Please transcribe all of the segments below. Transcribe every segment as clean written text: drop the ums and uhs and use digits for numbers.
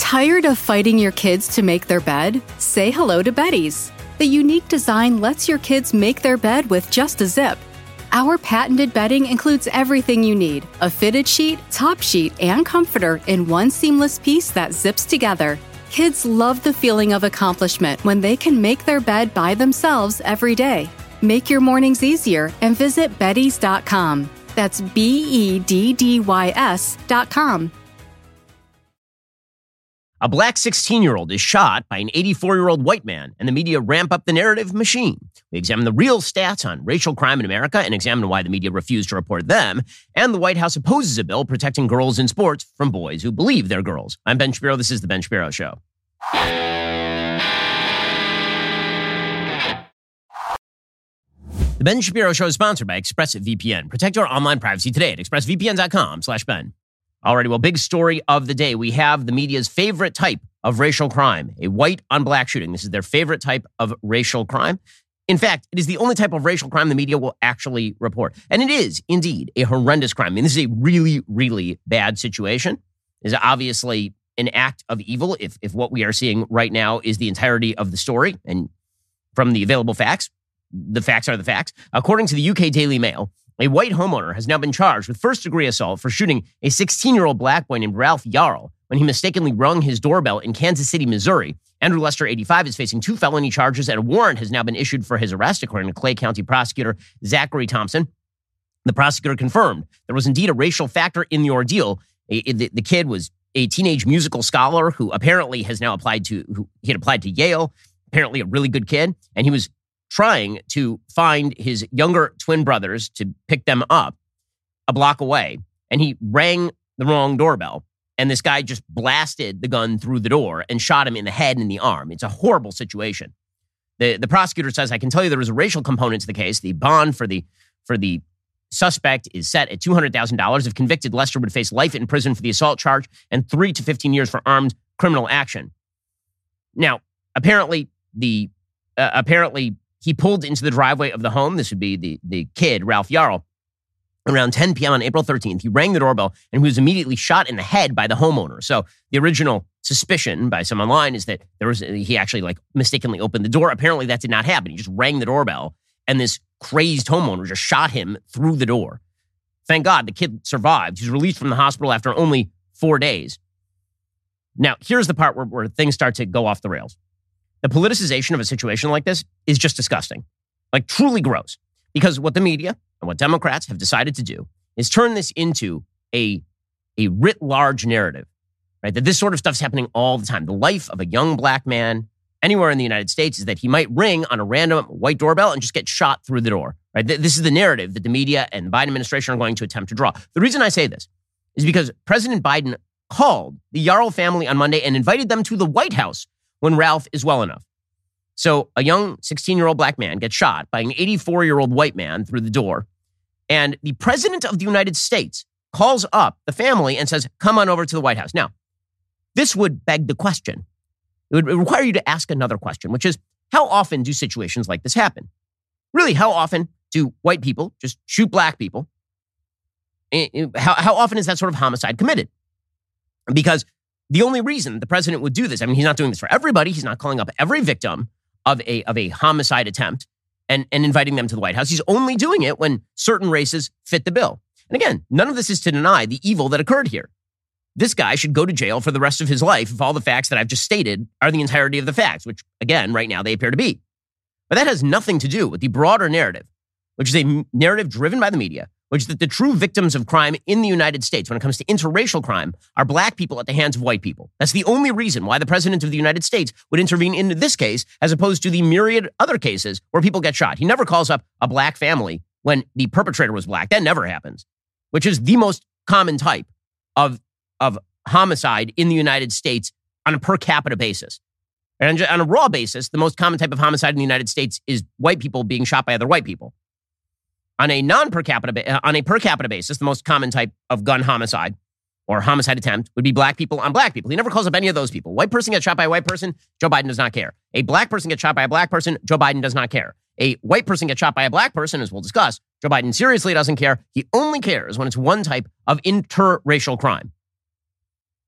Tired of fighting your kids to make their bed? Say hello to Betty's. The unique design lets your kids make their bed with just a zip. Our patented bedding includes everything you need: a fitted sheet, top sheet, and comforter in one seamless piece that zips together. Kids love the feeling of accomplishment when they can make their bed by themselves every day. Make your mornings easier and visit Beddys.com. That's BEDDYS.com. A black 16-year-old is shot by an 84-year-old white man, and the media ramp up the narrative machine. We examine the real stats on racial crime in America and examine why the media refused to report them. And the White House opposes a bill protecting girls in sports from boys who believe they're girls. I'm Ben Shapiro. This is The Ben Shapiro Show. The Ben Shapiro Show is sponsored by ExpressVPN. Protect your online privacy today at expressvpn.com/Ben. Alrighty, well, big story of the day. We have the media's favorite type of racial crime, a white on black shooting. This is their favorite type of racial crime. In fact, it is the only type of racial crime the media will actually report. And it is indeed a horrendous crime. I mean, this is a really, really bad situation. It is obviously an act of evil if what we are seeing right now is the entirety of the story. And from the available facts, the facts are the facts. According to the UK Daily Mail, a white homeowner has now been charged with first-degree assault for shooting a 16-year-old black boy named Ralph Yarl when he mistakenly rung his doorbell in Kansas City, Missouri. Andrew Lester, 85, is facing 2 felony charges, and a warrant has now been issued for his arrest, according to Clay County prosecutor Zachary Thompson. The prosecutor confirmed there was indeed a racial factor in the ordeal. The kid was a teenage musical scholar who apparently has now applied to Yale, apparently a really good kid, and he was trying to find his younger twin brothers to pick them up a block away. And he rang the wrong doorbell. And this guy just blasted the gun through the door and shot him in the head and the arm. It's a horrible situation. The prosecutor says, I can tell you there was a racial component to the case. The bond for the suspect is set at $200,000. If convicted, Lester would face life in prison for the assault charge and 3 to 15 years for armed criminal action. Now, apparently he pulled into the driveway of the home. This would be the kid, Ralph Yarl. Around 10 p.m. on April 13th, he rang the doorbell and he was immediately shot in the head by the homeowner. So the original suspicion by some online is that he actually mistakenly opened the door. Apparently that did not happen. He just rang the doorbell and this crazed homeowner just shot him through the door. Thank God the kid survived. He was released from the hospital after only 4 days. Now, here's the part where things start to go off the rails. The politicization of a situation like this is just disgusting, truly gross. Because what the media and what Democrats have decided to do is turn this into a writ large narrative, right? That this sort of stuff's happening all the time. The life of a young black man anywhere in the United States is that he might ring on a random white doorbell and just get shot through the door, right? This is the narrative that the media and the Biden administration are going to attempt to draw. The reason I say this is because President Biden called the Yarl family on Monday and invited them to the White House when Ralph is well enough. So a young 16-year-old black man gets shot by an 84-year-old white man through the door. And the president of the United States calls up the family and says, come on over to the White House. Now, this would beg the question. It would require you to ask another question, which is, how often do situations like this happen? Really, how often do white people just shoot black people? How often is that sort of homicide committed? Because the only reason the president would do this, I mean, he's not doing this for everybody. He's not calling up every victim of a homicide attempt and inviting them to the White House. He's only doing it when certain races fit the bill. And again, none of this is to deny the evil that occurred here. This guy should go to jail for the rest of his life if all the facts that I've just stated are the entirety of the facts, which, again, right now they appear to be. But that has nothing to do with the broader narrative, which is a narrative driven by the media, which is that the true victims of crime in the United States when it comes to interracial crime are black people at the hands of white people. That's the only reason why the president of the United States would intervene in this case as opposed to the myriad other cases where people get shot. He never calls up a black family when the perpetrator was black. That never happens, which is the most common type of homicide in the United States on a per capita basis. And on a raw basis, the most common type of homicide in the United States is white people being shot by other white people. On a per capita basis, the most common type of gun homicide or homicide attempt would be black people on black people. He never calls up any of those people. White person gets shot by a white person, Joe Biden does not care. A black person gets shot by a black person, Joe Biden does not care. A white person gets shot by a black person, as we'll discuss, Joe Biden seriously doesn't care. He only cares when it's one type of interracial crime.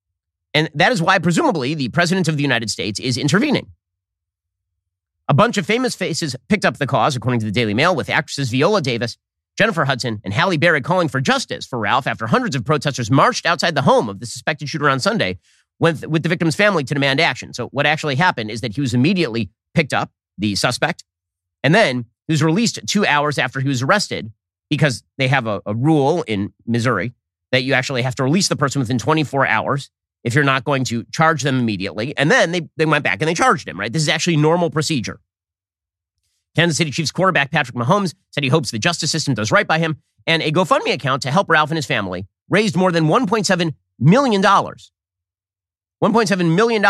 And that is why, presumably, the president of the United States is intervening. A bunch of famous faces picked up the cause, according to the Daily Mail, with actresses Viola Davis, Jennifer Hudson, and Halle Berry calling for justice for Ralph after hundreds of protesters marched outside the home of the suspected shooter on Sunday with the victim's family to demand action. So what actually happened is that he was immediately picked up, the suspect, and then he was released 2 hours after he was arrested because they have a rule in Missouri that you actually have to release the person within 24 hours if you're not going to charge them immediately. And then they went back and they charged him, right? This is actually normal procedure. Kansas City Chiefs quarterback Patrick Mahomes said he hopes the justice system does right by him. And a GoFundMe account to help Ralph and his family raised more than $1.7 million. $1.7 million.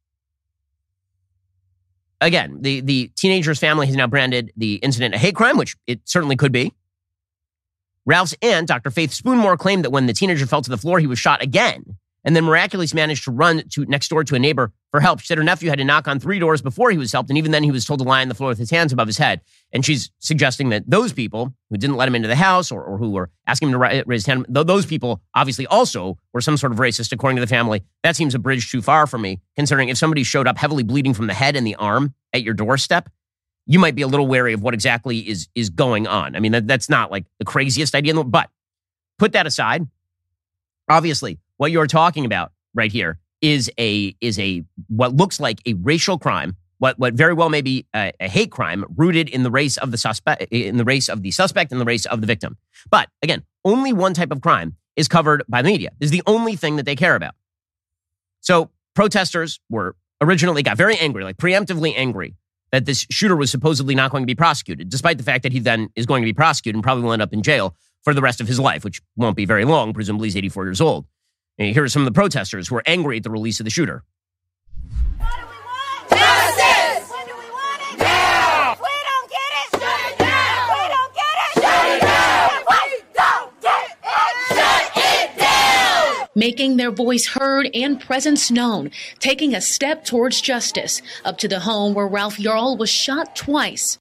Again, the teenager's family has now branded the incident a hate crime, which it certainly could be. Ralph's aunt, Dr. Faith Spoonmore, claimed that when the teenager fell to the floor, he was shot again and then miraculously managed to run next door to a neighbor for help. She said her nephew had to knock on 3 doors before he was helped, and even then he was told to lie on the floor with his hands above his head. And she's suggesting that those people who didn't let him into the house or who were asking him to raise his hand, those people obviously also were some sort of racist, according to the family. That seems a bridge too far for me, considering if somebody showed up heavily bleeding from the head and the arm at your doorstep, you might be a little wary of what exactly is going on. I mean, that's not like the craziest idea in the world, but put that aside. Obviously, what you're talking about right here is a what looks like a racial crime, what very well may be a hate crime rooted in the race of the suspect, and the race of the victim. But again, only one type of crime is covered by the media. This is the only thing that they care about. So protesters got very angry, like preemptively angry, that this shooter was supposedly not going to be prosecuted, despite the fact that he then is going to be prosecuted and probably will end up in jail for the rest of his life, which won't be very long. Presumably he's 84 years old. And here are some of the protesters who are angry at the release of the shooter. What do we want? Justice! When do we want it? Now! We don't get it! Shut it down! We don't get it! Shut it down! We don't get it! Shut it down! Making their voice heard and presence known, taking a step towards justice, up to the home where Ralph Yarl was shot twice.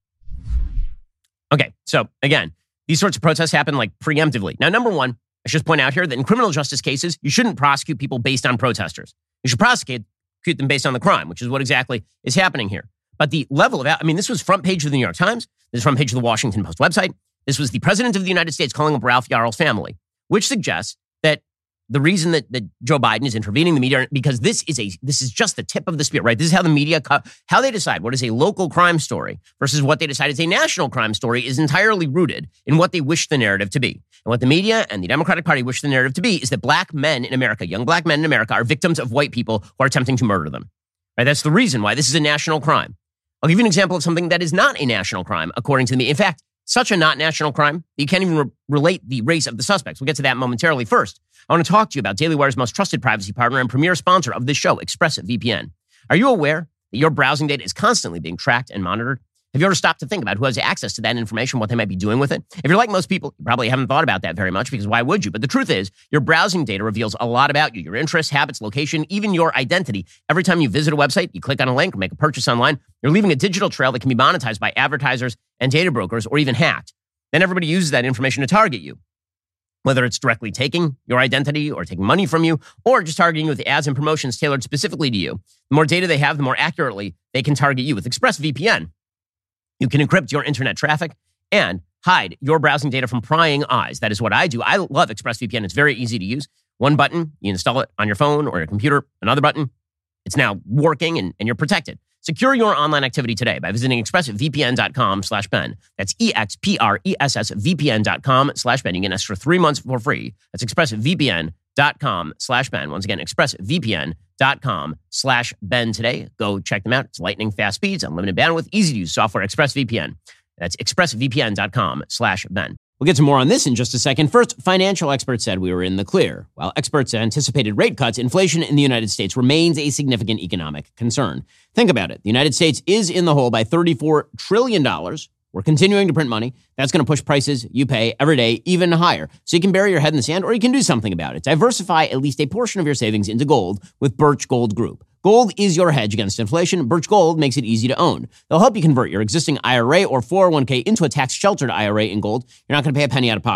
Okay, so again, these sorts of protests happen like preemptively. Now, number one, I should just point out here that in criminal justice cases, you shouldn't prosecute people based on protesters. You should prosecute them based on the crime, which is what exactly is happening here. But the level of, this was front page of the New York Times. This is front page of the Washington Post website. This was the president of the United States calling up Ralph Yarl's family, which suggests that the reason that Joe Biden is intervening in the media, because this is just the tip of the spear, right? This is how the media, how they decide what is a local crime story versus what they decide is a national crime story is entirely rooted in what they wish the narrative to be. And what the media and the Democratic Party wish the narrative to be is that black men in America, young black men in America, are victims of white people who are attempting to murder them. Right? That's the reason why this is a national crime. I'll give you an example of something that is not a national crime, according to the media. In fact, such a not national crime that you can't even relate the race of the suspects. We'll get to that momentarily. First, I want to talk to you about Daily Wire's most trusted privacy partner and premier sponsor of this show, ExpressVPN. Are you aware that your browsing data is constantly being tracked and monitored? Have you ever stopped to think about who has access to that information, what they might be doing with it? If you're like most people, you probably haven't thought about that very much, because why would you? But the truth is, your browsing data reveals a lot about you, your interests, habits, location, even your identity. Every time you visit a website, you click on a link or make a purchase online, you're leaving a digital trail that can be monetized by advertisers and data brokers, or even hacked. Then everybody uses that information to target you, whether it's directly taking your identity or taking money from you, or just targeting you with ads and promotions tailored specifically to you. The more data they have, the more accurately they can target you. With ExpressVPN, you can encrypt your internet traffic and hide your browsing data from prying eyes. That is what I do. I love ExpressVPN. It's very easy to use. One button, you install it on your phone or your computer. Another button, it's now working and you're protected. Secure your online activity today by visiting expressvpn.com/Ben. That's EXPRESSVPN.com/Ben. You get an extra 3 months for free. That's expressvpn.com/Ben. Once again, expressvpn.com/Ben today. Go check them out. It's lightning fast speeds, unlimited bandwidth, easy to use software. ExpressVPN. That's expressvpn.com/Ben. We'll get to more on this in just a second. First, financial experts said we were in the clear. While experts anticipated rate cuts, inflation in the United States remains a significant economic concern. Think about it. The United States is in the hole by $34 trillion. We're continuing to print money. That's going to push prices you pay every day even higher. So you can bury your head in the sand, or you can do something about it. Diversify at least a portion of your savings into gold with Birch Gold Group. Gold is your hedge against inflation. Birch Gold makes it easy to own. They'll help you convert your existing IRA or 401k into a tax-sheltered IRA in gold. You're not going to pay a penny out of pocket.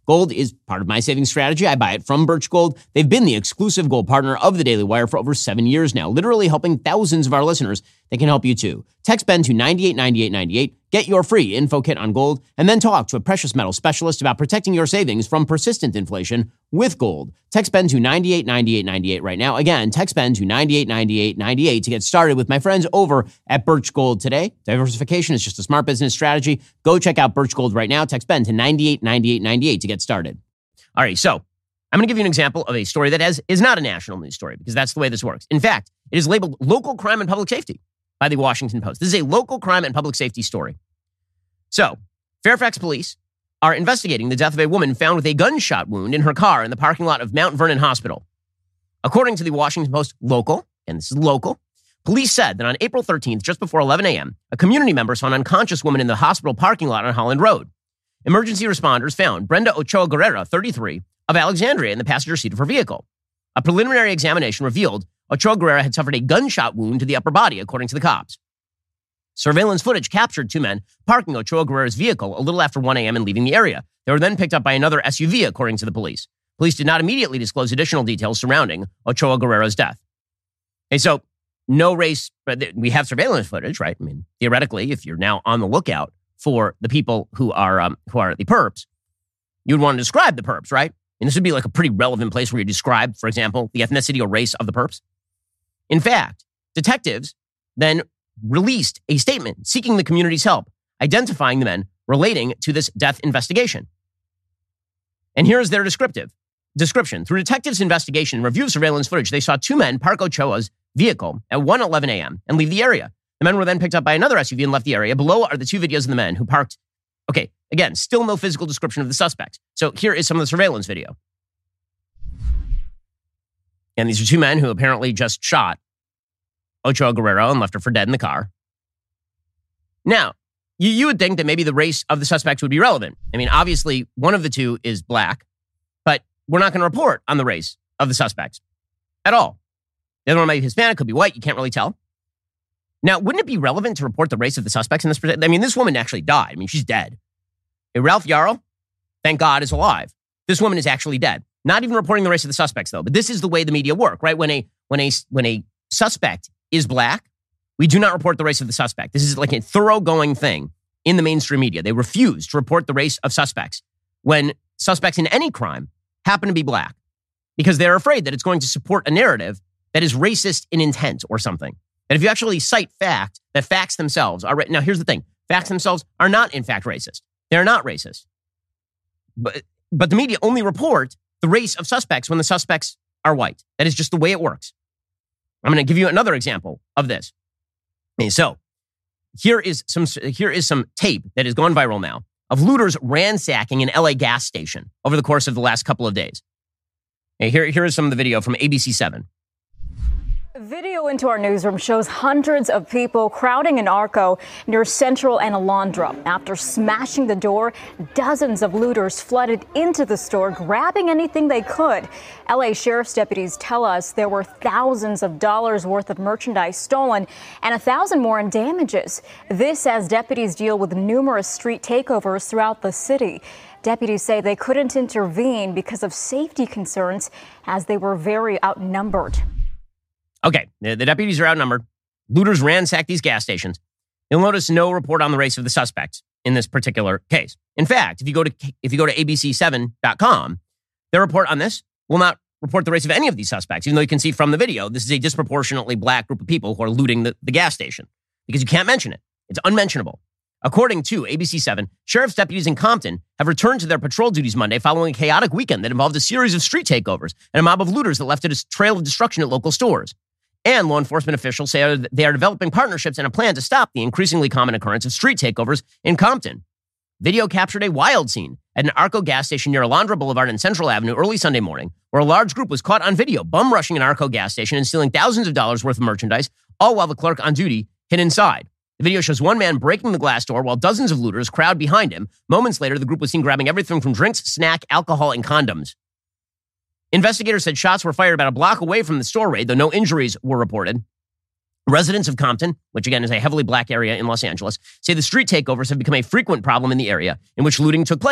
Gold is part of my savings strategy. I buy it from Birch Gold. They've been the exclusive gold partner of the Daily Wire for over 7 years now, literally helping thousands of our listeners. They can help you too. Text Ben to 989898, get your free info kit on gold, and then talk to a precious metal specialist about protecting your savings from persistent inflation with gold. Text Ben to 989898 right now. Again, text Ben to 989898 to get started with my friends over at Birch Gold today. Diversification is just a smart business strategy. Go check out Birch Gold right now. Text Ben to 989898 to get started. All right, so I'm going to give you an example of a story that is not a national news story because that's the way this works. In fact, it is labeled local crime and public safety by the Washington Post. This is a local crime and public safety story. So, Fairfax police are investigating the death of a woman found with a gunshot wound in her car in the parking lot of Mount Vernon Hospital. According to the Washington Post local, and this is local, police said that on April 13th, just before 11 a.m., a community member saw an unconscious woman in the hospital parking lot on Holland Road. Emergency responders found Brenda Ochoa Guerrera, 33, of Alexandria in the passenger seat of her vehicle. A preliminary examination revealed Ochoa Guerrera had suffered a gunshot wound to the upper body, according to the cops. Surveillance footage captured two men parking Ochoa Guerrera's vehicle a little after 1 a.m. and leaving the area. They were then picked up by another SUV, according to the police. Police did not immediately disclose additional details surrounding Ochoa Guerrera's death. Okay, so no race, but we have surveillance footage, right? I mean, theoretically, if you're now on the lookout for the people who are the perps, you'd want to describe the perps, right? And this would be like a pretty relevant place where you describe, for example, the ethnicity or race of the perps. In fact, detectives then released a statement seeking the community's help, identifying the men relating to this death investigation. And here's their description. Through detectives' investigation and review of surveillance footage, they saw two men park Ochoa's vehicle at 1:11 a.m. and leave the area. The men were then picked up by another SUV and left the area. Below are the two videos of the men who parked. Okay, again, still no physical description of the suspects. So here is some of the surveillance video. And these are two men who apparently just shot Ochoa Guerrera and left her for dead in the car. Now, you would think that maybe the race of the suspects would be relevant. I mean, obviously, one of the two is black, but we're not going to report on the race of the suspects at all. The other one might be Hispanic, could be white, you can't really tell. Now, wouldn't it be relevant to report the race of the suspects in this? I mean, this woman actually died. I mean, she's dead. Ralph Yarl, thank God, is alive. This woman is actually dead. Not even reporting the race of the suspects, though. But this is the way the media work, right? When a suspect is black, we do not report the race of the suspect. This is like a thoroughgoing thing in the mainstream media. They refuse to report the race of suspects when suspects in any crime happen to be black because they're afraid that it's going to support a narrative that is racist in intent or something. And if you actually cite fact, that facts themselves are now here's the thing. Facts themselves are not in fact racist. They're not racist. But the media only report the race of suspects when the suspects are white. That is just the way it works. I'm going to give you another example of this. Okay, so here is some tape that has gone viral now of looters ransacking an LA gas station over the course of the last couple of days. Okay, here is some of the video from ABC7. Video into our newsroom shows hundreds of people crowding an Arco near Central and Alondra. After smashing the door, dozens of looters flooded into the store, grabbing anything they could. LA sheriff's deputies tell us there were thousands of dollars worth of merchandise stolen and 1,000 more in damages. This as deputies deal with numerous street takeovers throughout the city. Deputies say they couldn't intervene because of safety concerns as they were very outnumbered. Okay, the deputies are outnumbered. Looters ransack these gas stations. You'll notice no report on the race of the suspects in this particular case. In fact, if you go to abc7.com, their report on this will not report the race of any of these suspects, even though you can see from the video, this is a disproportionately black group of people who are looting the gas station because you can't mention it. It's unmentionable. According to ABC7, sheriff's deputies in Compton have returned to their patrol duties Monday following a chaotic weekend that involved a series of street takeovers and a mob of looters that left a trail of destruction at local stores. And law enforcement officials say they are developing partnerships and a plan to stop the increasingly common occurrence of street takeovers in Compton. Video captured a wild scene at an Arco gas station near Alondra Boulevard and Central Avenue early Sunday morning, where a large group was caught on video bum rushing an Arco gas station and stealing thousands of dollars worth of merchandise, all while the clerk on duty hid inside. The video shows one man breaking the glass door while dozens of looters crowd behind him. Moments later, the group was seen grabbing everything from drinks, snack, alcohol, and condoms. Investigators said shots were fired about a block away from the store raid, though no injuries were reported. Residents of Compton, which again is a heavily black area in Los Angeles, say the street takeovers have become a frequent problem in the area in which looting took place.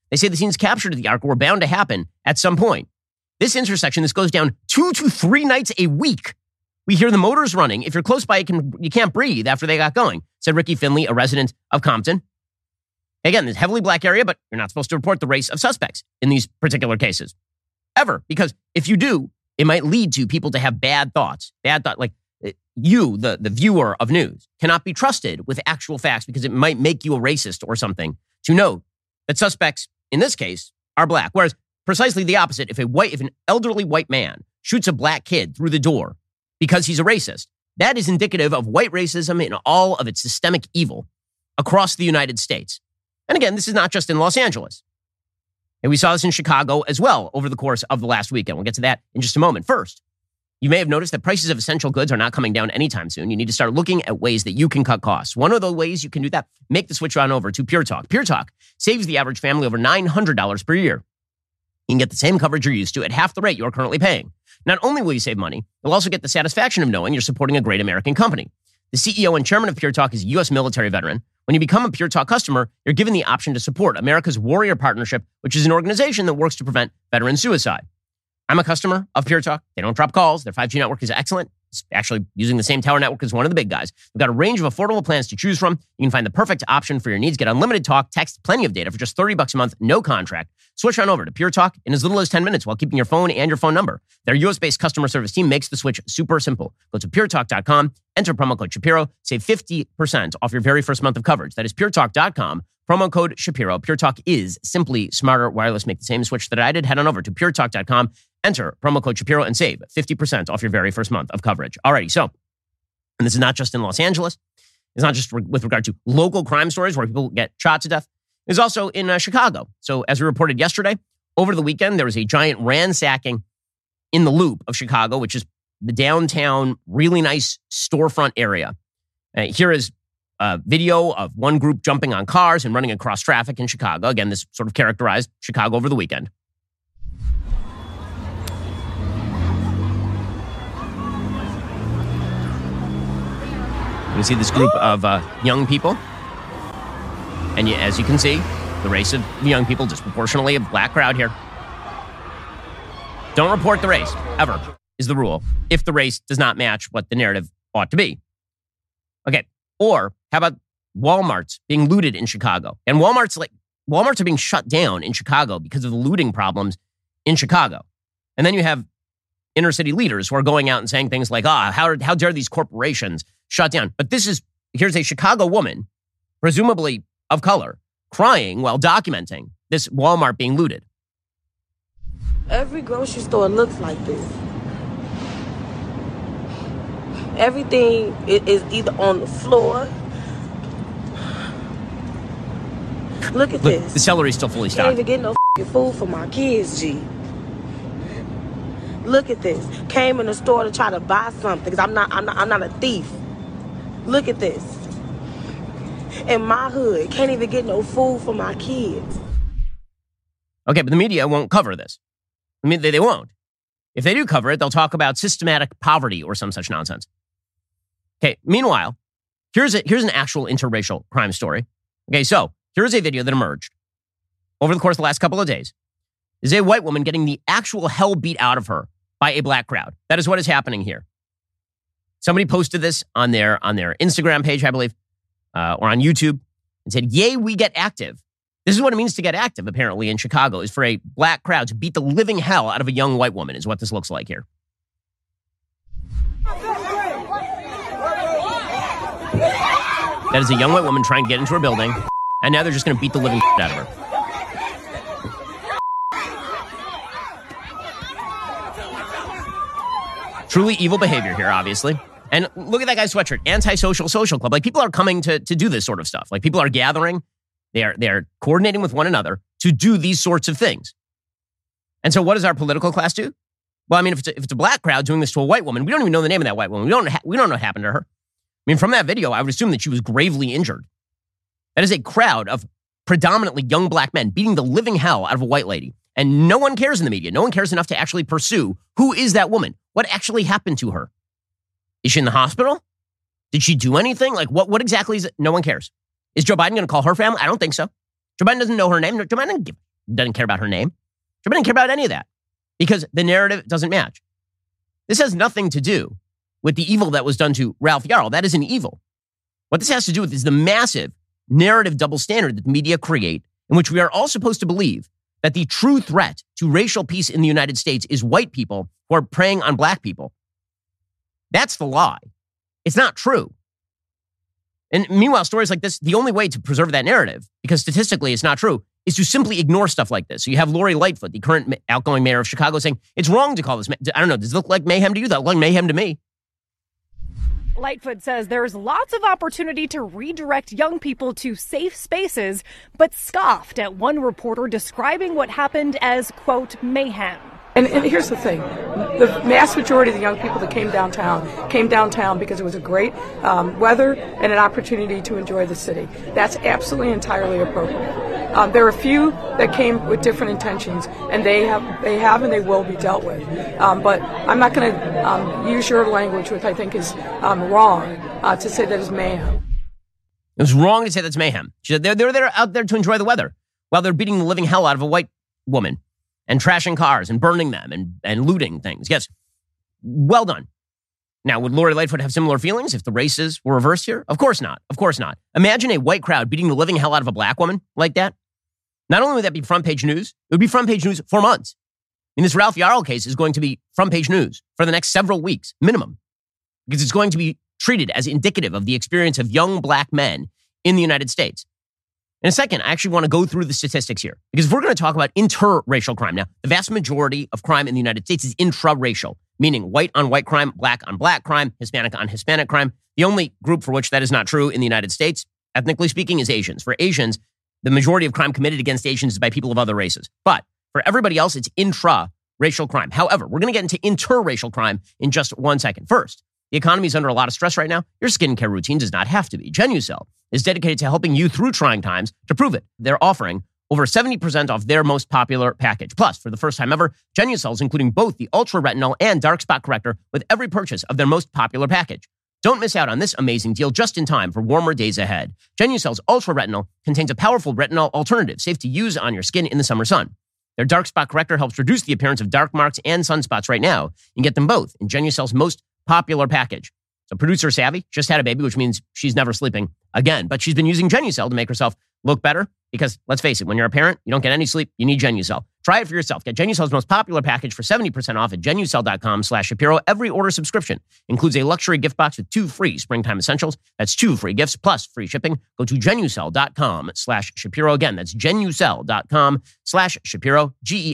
They say the scenes captured at the Arco were bound to happen at some point. This intersection, this goes down 2 to 3 nights a week. We hear the motors running. If you're close by, you can't breathe after they got going, said Ricky Finley, a resident of Compton. Again, this heavily black area, but you're not supposed to report the race of suspects in these particular cases. Ever. Because if you do, it might lead to people to have bad thoughts. Like you, the viewer of news, cannot be trusted with actual facts because it might make you a racist or something to know that suspects, in this case, are black. Whereas precisely the opposite, if an elderly white man shoots a black kid through the door because he's a racist, that is indicative of white racism in all of its systemic evil across the United States. And again, this is not just in Los Angeles. And we saw this in Chicago as well over the course of the last weekend. We'll get to that in just a moment. First, you may have noticed that prices of essential goods are not coming down anytime soon. You need to start looking at ways that you can cut costs. One of the ways you can do that, make the switch on over to Pure Talk. Pure Talk saves the average family over $900 per year. You can get the same coverage you're used to at half the rate you're currently paying. Not only will you save money, you'll also get the satisfaction of knowing you're supporting a great American company. The CEO and chairman of Pure Talk is a U.S. military veteran. When you become a Pure Talk customer, you're given the option to support America's Warrior Partnership, which is an organization that works to prevent veteran suicide. I'm a customer of Pure Talk. They don't drop calls. Their 5G network is excellent. It's actually using the same tower network as one of the big guys. We've got a range of affordable plans to choose from. You can find the perfect option for your needs. Get unlimited talk, text, plenty of data for just $30 a month, no contract. Switch on over to Pure Talk in as little as 10 minutes while keeping your phone and your phone number. Their US-based customer service team makes the switch super simple. Go to puretalk.com, enter promo code Shapiro, save 50% off your very first month of coverage. That is puretalk.com, promo code Shapiro. Pure Talk is simply smarter wireless. Make the same switch that I did. Head on over to puretalk.com, enter promo code Shapiro, and save 50% off your very first month of coverage. Alrighty, so, and this is not just in Los Angeles. It's not just with regard to local crime stories where people get shot to death. It's also in Chicago. So as we reported yesterday, over the weekend, there was a giant ransacking in the Loop of Chicago, which is the downtown, really nice storefront area. Here is a video of one group jumping on cars and running across traffic in Chicago. Again, this sort of characterized Chicago over the weekend. You see this group of young people. And as you can see, the race of young people, disproportionately a black crowd here. Don't report the race, ever, is the rule, if the race does not match what the narrative ought to be. Okay, or how about Walmarts being looted in Chicago? And Walmarts are being shut down in Chicago because of the looting problems in Chicago. And then you have inner city leaders who are going out and saying things like, how dare these corporations shut down? But here's a Chicago woman, presumably of color, crying while documenting this Walmart being looted. Every grocery store looks like this. Everything is either on the floor. Look at this. The celery's still fully stocked. Can't even get no food for my kids, G. Look at this. Came in the store to try to buy something because I'm not a thief. Look at this. In my hood, can't even get no food for my kids. Okay, but the media won't cover this. I mean, they won't. If they do cover it, they'll talk about systematic poverty or some such nonsense. Okay, meanwhile, here's an actual interracial crime story. Okay, so here's a video that emerged over the course of the last couple of days. Is a white woman getting the actual hell beat out of her by a black crowd. That is what is happening here. Somebody posted this on their Instagram page, I believe, or on YouTube, and said, "Yay, we get active." This is what it means to get active, apparently, in Chicago, is for a black crowd to beat the living hell out of a young white woman, is what this looks like here. That is a young white woman trying to get into her building, and now they're just going to beat the living out of her. Truly evil behavior here, obviously. And look at that guy's sweatshirt, antisocial social club. Like, people are coming to do this sort of stuff. Like, people are gathering. They are coordinating with one another to do these sorts of things. And so what does our political class do? Well, I mean, if it's a black crowd doing this to a white woman, we don't even know the name of that white woman. We don't know what happened to her. I mean, from that video, I would assume that she was gravely injured. That is a crowd of predominantly young black men beating the living hell out of a white lady. And no one cares in the media. No one cares enough to actually pursue who is that woman? What actually happened to her? Is she in the hospital? Did she do anything? Like, what exactly is it? No one cares. Is Joe Biden going to call her family? I don't think so. Joe Biden doesn't know her name. Joe Biden doesn't give. doesn't care about her name. Trump didn't care about any of that because the narrative doesn't match. This has nothing to do with the evil that was done to Ralph Yarl. That isn't evil. What this has to do with is the massive narrative double standard that the media create, in which we are all supposed to believe that the true threat to racial peace in the United States is white people who are preying on black people. That's the lie. It's not true. And meanwhile, stories like this, the only way to preserve that narrative, because statistically it's not true, is to simply ignore stuff like this. So you have Lori Lightfoot, the current outgoing mayor of Chicago, saying it's wrong to call this, I don't know, does it look like mayhem to you? That looked like mayhem to me. Lightfoot says there's lots of opportunity to redirect young people to safe spaces, but scoffed at one reporter describing what happened as, quote, mayhem. And here's the thing. The mass majority of the young people that came downtown because it was a great weather and an opportunity to enjoy the city. That's absolutely entirely appropriate. There are a few that came with different intentions, and they have and they will be dealt with. But I'm not going to use your language, which I think is wrong, to say that is mayhem. It was wrong to say that's mayhem. They're out there to enjoy the weather while they're beating the living hell out of a white woman and trashing cars and burning them and looting things. Yes, well done. Now, would Lori Lightfoot have similar feelings if the races were reversed here? Of course not. Of course not. Imagine a white crowd beating the living hell out of a black woman like that. Not only would that be front page news, it would be front page news for months. I mean, this Ralph Yarl case is going to be front page news for the next several weeks, minimum, because it's going to be treated as indicative of the experience of young black men in the United States. In a second, I actually want to go through the statistics here, because if we're going to talk about interracial crime, now, the vast majority of crime in the United States is intraracial, meaning white on white crime, black on black crime, Hispanic on Hispanic crime. The only group for which that is not true in the United States, ethnically speaking, is Asians. For Asians, the majority of crime committed against Asians is by people of other races. But for everybody else, it's intra-racial crime. However, we're going to get into interracial crime in just 1 second. First, the economy is under a lot of stress right now. Your skincare routine does not have to be. Genucel is dedicated to helping you through trying times. To prove it, they're offering over 70% off their most popular package. Plus, for the first time ever, Genucel is including both the Ultra Retinol and Dark Spot Corrector with every purchase of their most popular package. Don't miss out on this amazing deal just in time for warmer days ahead. Genucel's Ultra Retinol contains a powerful retinol alternative safe to use on your skin in the summer sun. Their Dark Spot Corrector helps reduce the appearance of dark marks and sunspots right now. You can get them both in Genucel's most popular package. So producer Savvy just had a baby, which means she's never sleeping again. But she's been using Genucel to make herself look better because, let's face it, when you're a parent, you don't get any sleep. You need Genucel. Try it for yourself. Get Genucel's most popular package for 70% off at Genucel.com/Shapiro. Every order subscription includes a luxury gift box with 2 free springtime essentials. That's 2 free gifts plus free shipping. Go to Genucel.com/Shapiro. Again, that's Genucel.com/Shapiro.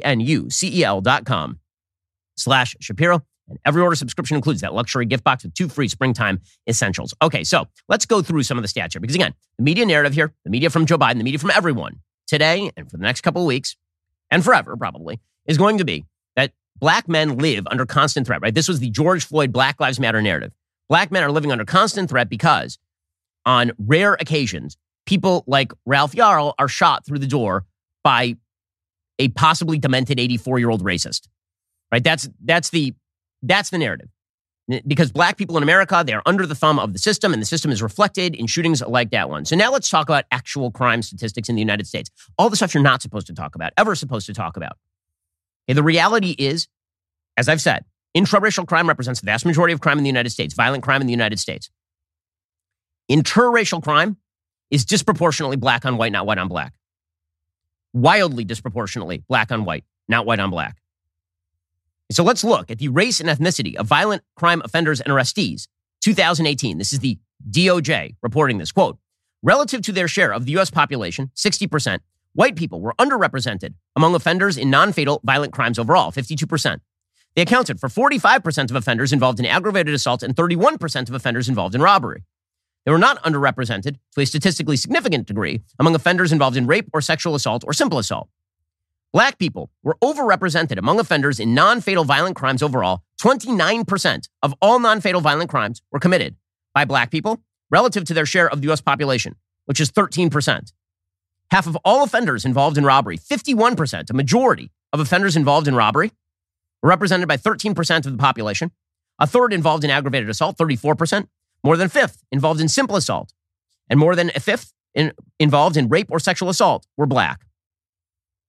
GenuCel.com/Shapiro. And every order subscription includes that luxury gift box with 2 free springtime essentials. Okay, so let's go through some of the stats here. Because again, the media narrative here, the media from Joe Biden, the media from everyone today and for the next couple of weeks and forever probably is going to be that black men live under constant threat, right? This was the George Floyd Black Lives Matter narrative. Black men are living under constant threat because on rare occasions, people like Ralph Yarl are shot through the door by a possibly demented 84-year-old racist, right? That's the narrative. Because black people in America, they are under the thumb of the system, and the system is reflected in shootings like that one. So now let's talk about actual crime statistics in the United States. All the stuff you're not supposed to talk about, ever supposed to talk about. Okay, the reality is, as I've said, intraracial crime represents the vast majority of crime in the United States, violent crime in the United States. Interracial crime is disproportionately black on white, not white on black. Wildly disproportionately black on white, not white on black. So let's look at the race and ethnicity of violent crime offenders and arrestees. 2018, this is the DOJ reporting this, quote, relative to their share of the U.S. population, 60%, white people were underrepresented among offenders in non-fatal violent crimes overall, 52%. They accounted for 45% of offenders involved in aggravated assault and 31% of offenders involved in robbery. They were not underrepresented to a statistically significant degree among offenders involved in rape or sexual assault or simple assault. Black people were overrepresented among offenders in non-fatal violent crimes overall. 29% of all non-fatal violent crimes were committed by black people relative to their share of the U.S. population, which is 13%. Half of all offenders involved in robbery, 51%, a majority of offenders involved in robbery, were represented by 13% of the population. A third involved in aggravated assault, 34%. More than a fifth involved in simple assault. And more than a fifth involved in rape or sexual assault were black.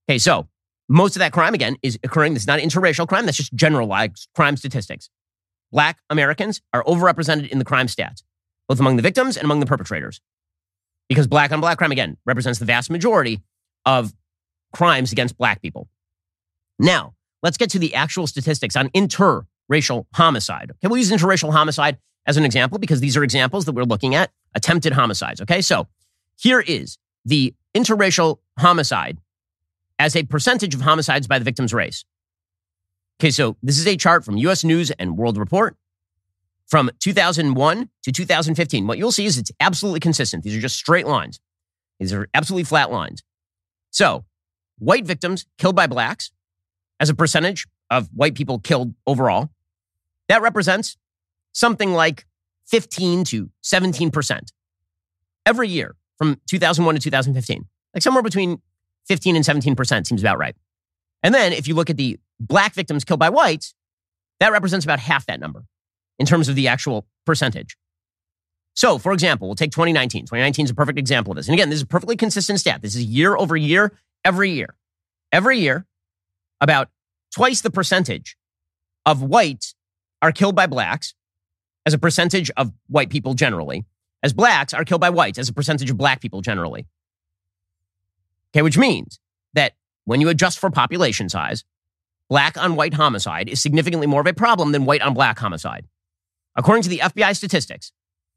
Okay, so most of that crime, again, is occurring. This is not interracial crime. That's just generalized crime statistics. Black Americans are overrepresented in the crime stats, both among the victims and among the perpetrators. Because black on black crime, again, represents the vast majority of crimes against black people. Now, let's get to the actual statistics on interracial homicide. Okay, we'll use interracial homicide as an example because these are examples that we're looking at, attempted homicides. Okay, so here is the interracial homicide as a percentage of homicides by the victim's race. Okay, so this is a chart from U.S. News and World Report from 2001 to 2015. What you'll see is it's absolutely consistent. These are just straight lines. These are absolutely flat lines. So, white victims killed by blacks as a percentage of white people killed overall, that represents something like 15 to 17% every year from 2001 to 2015. Like somewhere between 15 and 17% seems about right. And then if you look at the black victims killed by whites, that represents about half that number in terms of the actual percentage. So, for example, we'll take 2019. 2019 is a perfect example of this. And again, this is a perfectly consistent stat. This is year over year, every year. Every year, about twice the percentage of whites are killed by blacks as a percentage of white people generally, as blacks are killed by whites as a percentage of black people generally. Okay, which means that when you adjust for population size, black on white homicide is significantly more of a problem than white on black homicide. According to the FBI statistics,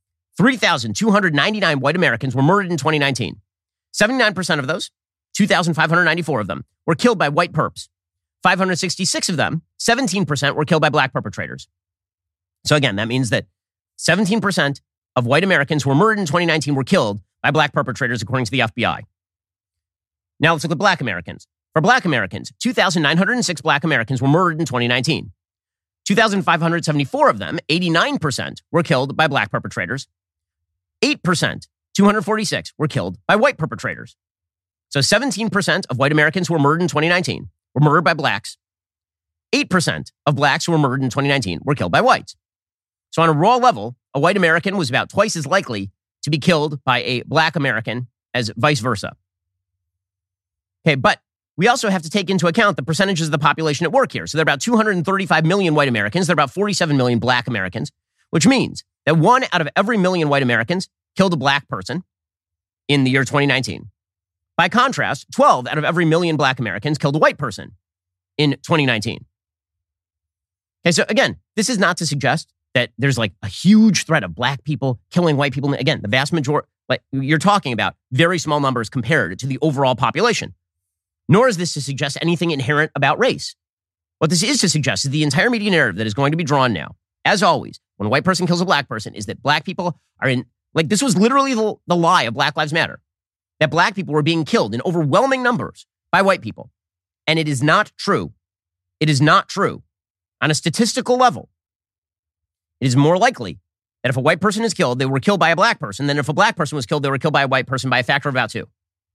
3,299 white Americans were murdered in 2019. 79% of those, 2,594 of them, were killed by white perps. 566 of them, 17%, were killed by black perpetrators. So again, that means that 17% of white Americans who were murdered in 2019 were killed by black perpetrators, according to the FBI. Now let's look at black Americans. For black Americans, 2,906 black Americans were murdered in 2019. 2,574 of them, 89%, were killed by black perpetrators. 8%, 246, were killed by white perpetrators. So 17% of white Americans who were murdered in 2019 were murdered by blacks. 8% of blacks who were murdered in 2019 were killed by whites. So on a raw level, a white American was about twice as likely to be killed by a black American as vice versa. Okay, but we also have to take into account the percentages of the population at work here. So there are about 235 million white Americans. There are about 47 million black Americans, which means that 1 out of every million white Americans killed a black person in the year 2019. By contrast, 12 out of every million black Americans killed a white person in 2019. Okay, so again, this is not to suggest that there's like a huge threat of black people killing white people. Again, the vast majority, like you're talking about very small numbers compared to the overall population. Nor is this to suggest anything inherent about race. What this is to suggest is the entire media narrative that is going to be drawn now, as always, when a white person kills a black person, is that black people are in, like this was literally the lie of Black Lives Matter, that black people were being killed in overwhelming numbers by white people. And it is not true. It is not true. On a statistical level, it is more likely that if a white person is killed, they were killed by a black person, than if a black person was killed, they were killed by a white person by a factor of about 2.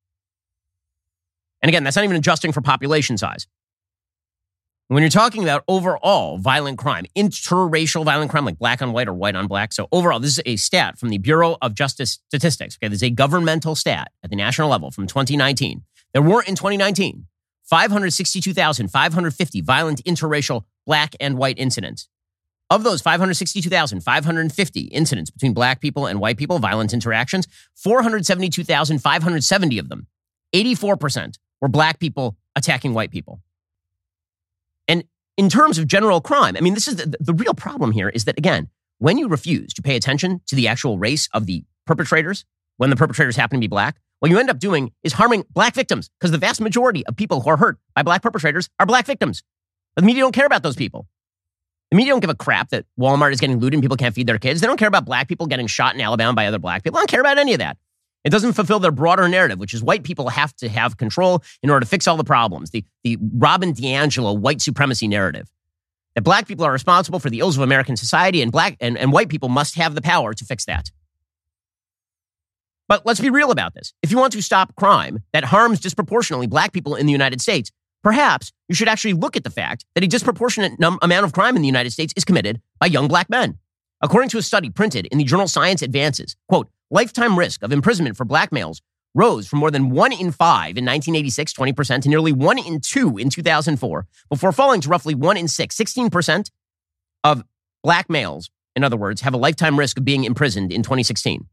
And again, that's not even adjusting for population size. When you're talking about overall violent crime, interracial violent crime, like black on white or white on black. So overall, this is a stat from the Bureau of Justice Statistics. Okay, this is a governmental stat at the national level from 2019. There were in 2019 562,550 violent interracial black and white incidents. Of those 562,550 incidents between black people and white people, violent interactions, 472,570 of them, 84%, were black people attacking white people. And in terms of general crime, I mean, this is the real problem here is that, again, when you refuse to pay attention to the actual race of the perpetrators, when the perpetrators happen to be black, what you end up doing is harming black victims, because the vast majority of people who are hurt by black perpetrators are black victims. But the media don't care about those people. The media don't give a crap that Walmart is getting looted and people can't feed their kids. They don't care about black people getting shot in Alabama by other black people. They don't care about any of that. It doesn't fulfill their broader narrative, which is white people have to have control in order to fix all the problems. The Robin DiAngelo white supremacy narrative. That black people are responsible for the ills of American society, and black and white people must have the power to fix that. But let's be real about this. If you want to stop crime that harms disproportionately black people in the United States, perhaps you should actually look at the fact that a disproportionate amount of crime in the United States is committed by young black men. According to a study printed in the journal Science Advances, quote, lifetime risk of imprisonment for black males rose from more than 1 in 5 in 1986, 20%, to nearly 1 in 2 in 2004, before falling to roughly 1 in 6, 16% of black males, in other words, have a lifetime risk of being imprisoned in 2016.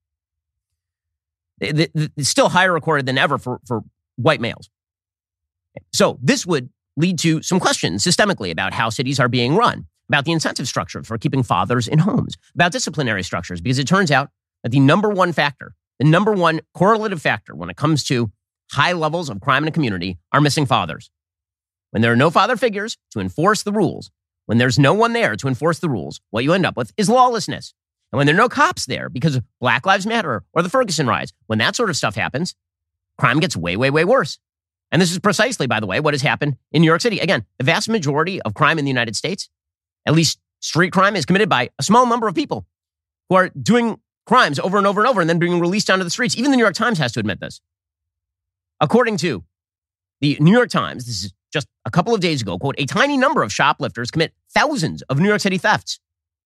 It's still higher recorded than ever for white males. So this would lead to some questions systemically about how cities are being run, about the incentive structure for keeping fathers in homes, about disciplinary structures, because it turns out that the number one factor, the number one correlative factor when it comes to high levels of crime in a community are missing fathers. When there are no father figures to enforce the rules, when there's no one there to enforce the rules, what you end up with is lawlessness. And when there are no cops there because of Black Lives Matter or the Ferguson riots, when that sort of stuff happens, crime gets way, way, way worse. And this is precisely, by the way, what has happened in New York City. Again, the vast majority of crime in the United States, at least street crime, is committed by a small number of people who are doing crimes over and over and over and then being released onto the streets. Even the New York Times has to admit this. According to the New York Times, this is just a couple of days ago, quote, a tiny number of shoplifters commit thousands of New York City thefts.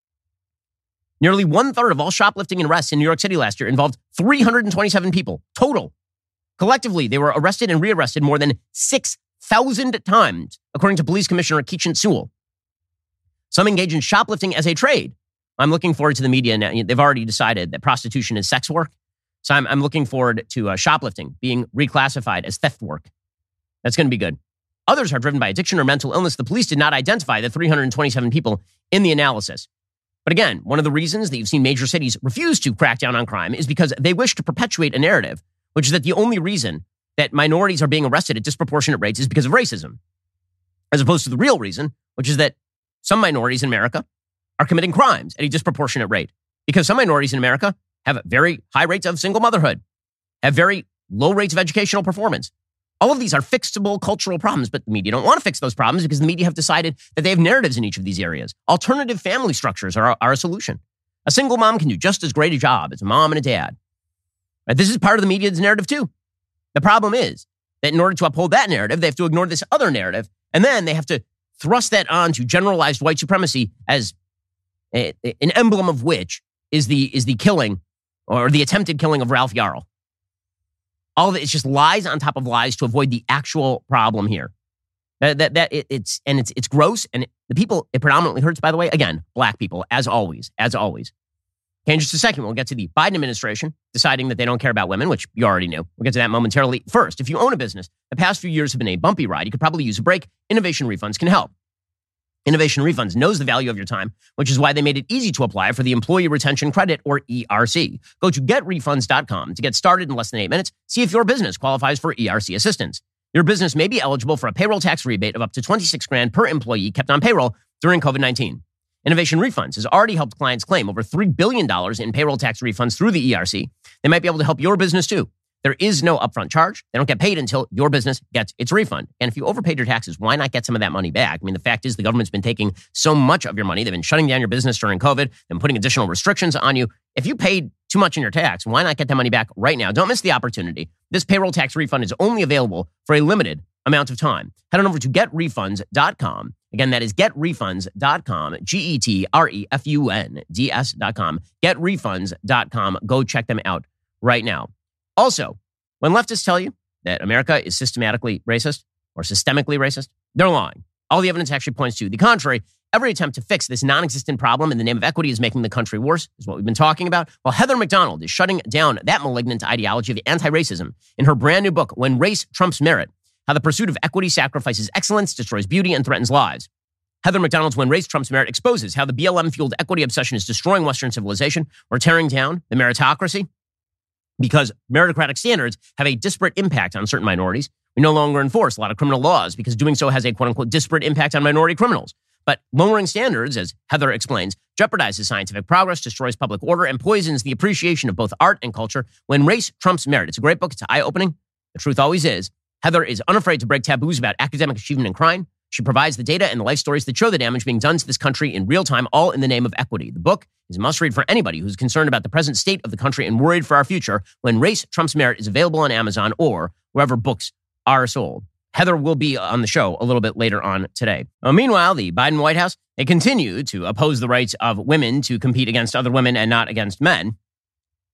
Nearly 1/3 of all shoplifting and arrests in New York City last year involved 327 people total. Collectively, they were arrested and rearrested more than 6,000 times, according to Police Commissioner Keechant Sewell. Some engage in shoplifting as a trade. I'm looking forward to the media now. They've already decided that prostitution is sex work. So I'm looking forward to shoplifting being reclassified as theft work. That's going to be good. Others are driven by addiction or mental illness. The police did not identify the 327 people in the analysis. But again, one of the reasons that you've seen major cities refuse to crack down on crime is because they wish to perpetuate a narrative, which is that the only reason that minorities are being arrested at disproportionate rates is because of racism, as opposed to the real reason, which is that some minorities in America are committing crimes at a disproportionate rate, because some minorities in America have very high rates of single motherhood, have very low rates of educational performance. All of these are fixable cultural problems, but the media don't want to fix those problems because the media have decided that they have narratives in each of these areas. Alternative family structures are a solution. A single mom can do just as great a job as a mom and a dad. Right? This is part of the media's narrative too. The problem is that in order to uphold that narrative, they have to ignore this other narrative, and then they have to thrust that onto generalized white supremacy as an emblem of which is the killing or the attempted killing of Ralph Yarl. All of it is just lies on top of lies to avoid the actual problem here. It's gross, and the people it predominantly hurts, by the way, again, black people, as always. Okay, in just a second, we'll get to the Biden administration deciding that they don't care about women, which you already knew. We'll get to that momentarily. First, if you own a business, the past few years have been a bumpy ride. You could probably use a break. Innovation Refunds can help. Innovation Refunds knows the value of your time, which is why they made it easy to apply for the Employee Retention Credit, or ERC. Go to getrefunds.com to get started in less than 8 minutes. See if your business qualifies for ERC assistance. Your business may be eligible for a payroll tax rebate of up to $26,000 per employee kept on payroll during COVID-19. Innovation Refunds has already helped clients claim over $3 billion in payroll tax refunds through the ERC. They might be able to help your business too. There is no upfront charge. They don't get paid until your business gets its refund. And if you overpaid your taxes, why not get some of that money back? I mean, the fact is the government's been taking so much of your money. They've been shutting down your business during COVID and putting additional restrictions on you. If you paid too much in your tax, why not get that money back right now? Don't miss the opportunity. This payroll tax refund is only available for a limited amount of time. Head on over to getrefunds.com. Again, that is getrefunds.com, GETREFUNDS.com, getrefunds.com. Go check them out right now. Also, when leftists tell you that America is systematically racist or systemically racist, they're lying. All the evidence actually points to the contrary. Every attempt to fix this non-existent problem in the name of equity is making the country worse, is what we've been talking about. While Heather McDonald is shutting down that malignant ideology of anti-racism in her brand new book, When Race Trumps Merit, How the Pursuit of Equity Sacrifices Excellence, Destroys Beauty, and Threatens Lives. Heather McDonald's When Race Trumps Merit exposes how the BLM-fueled equity obsession is destroying Western civilization or tearing down the meritocracy, because meritocratic standards have a disparate impact on certain minorities. We no longer enforce a lot of criminal laws because doing so has a quote-unquote disparate impact on minority criminals. But lowering standards, as Heather explains, jeopardizes scientific progress, destroys public order, and poisons the appreciation of both art and culture. When Race Trumps Merit. It's a great book. It's eye-opening. The truth always is. Heather is unafraid to break taboos about academic achievement and crime. She provides the data and the life stories that show the damage being done to this country in real time, all in the name of equity. The book is a must-read for anybody who's concerned about the present state of the country and worried for our future. When Race Trumps Merit is available on Amazon or wherever books are sold. Heather will be on the show a little bit later on today. Meanwhile, the Biden White House, they continue to oppose the rights of women to compete against other women and not against men.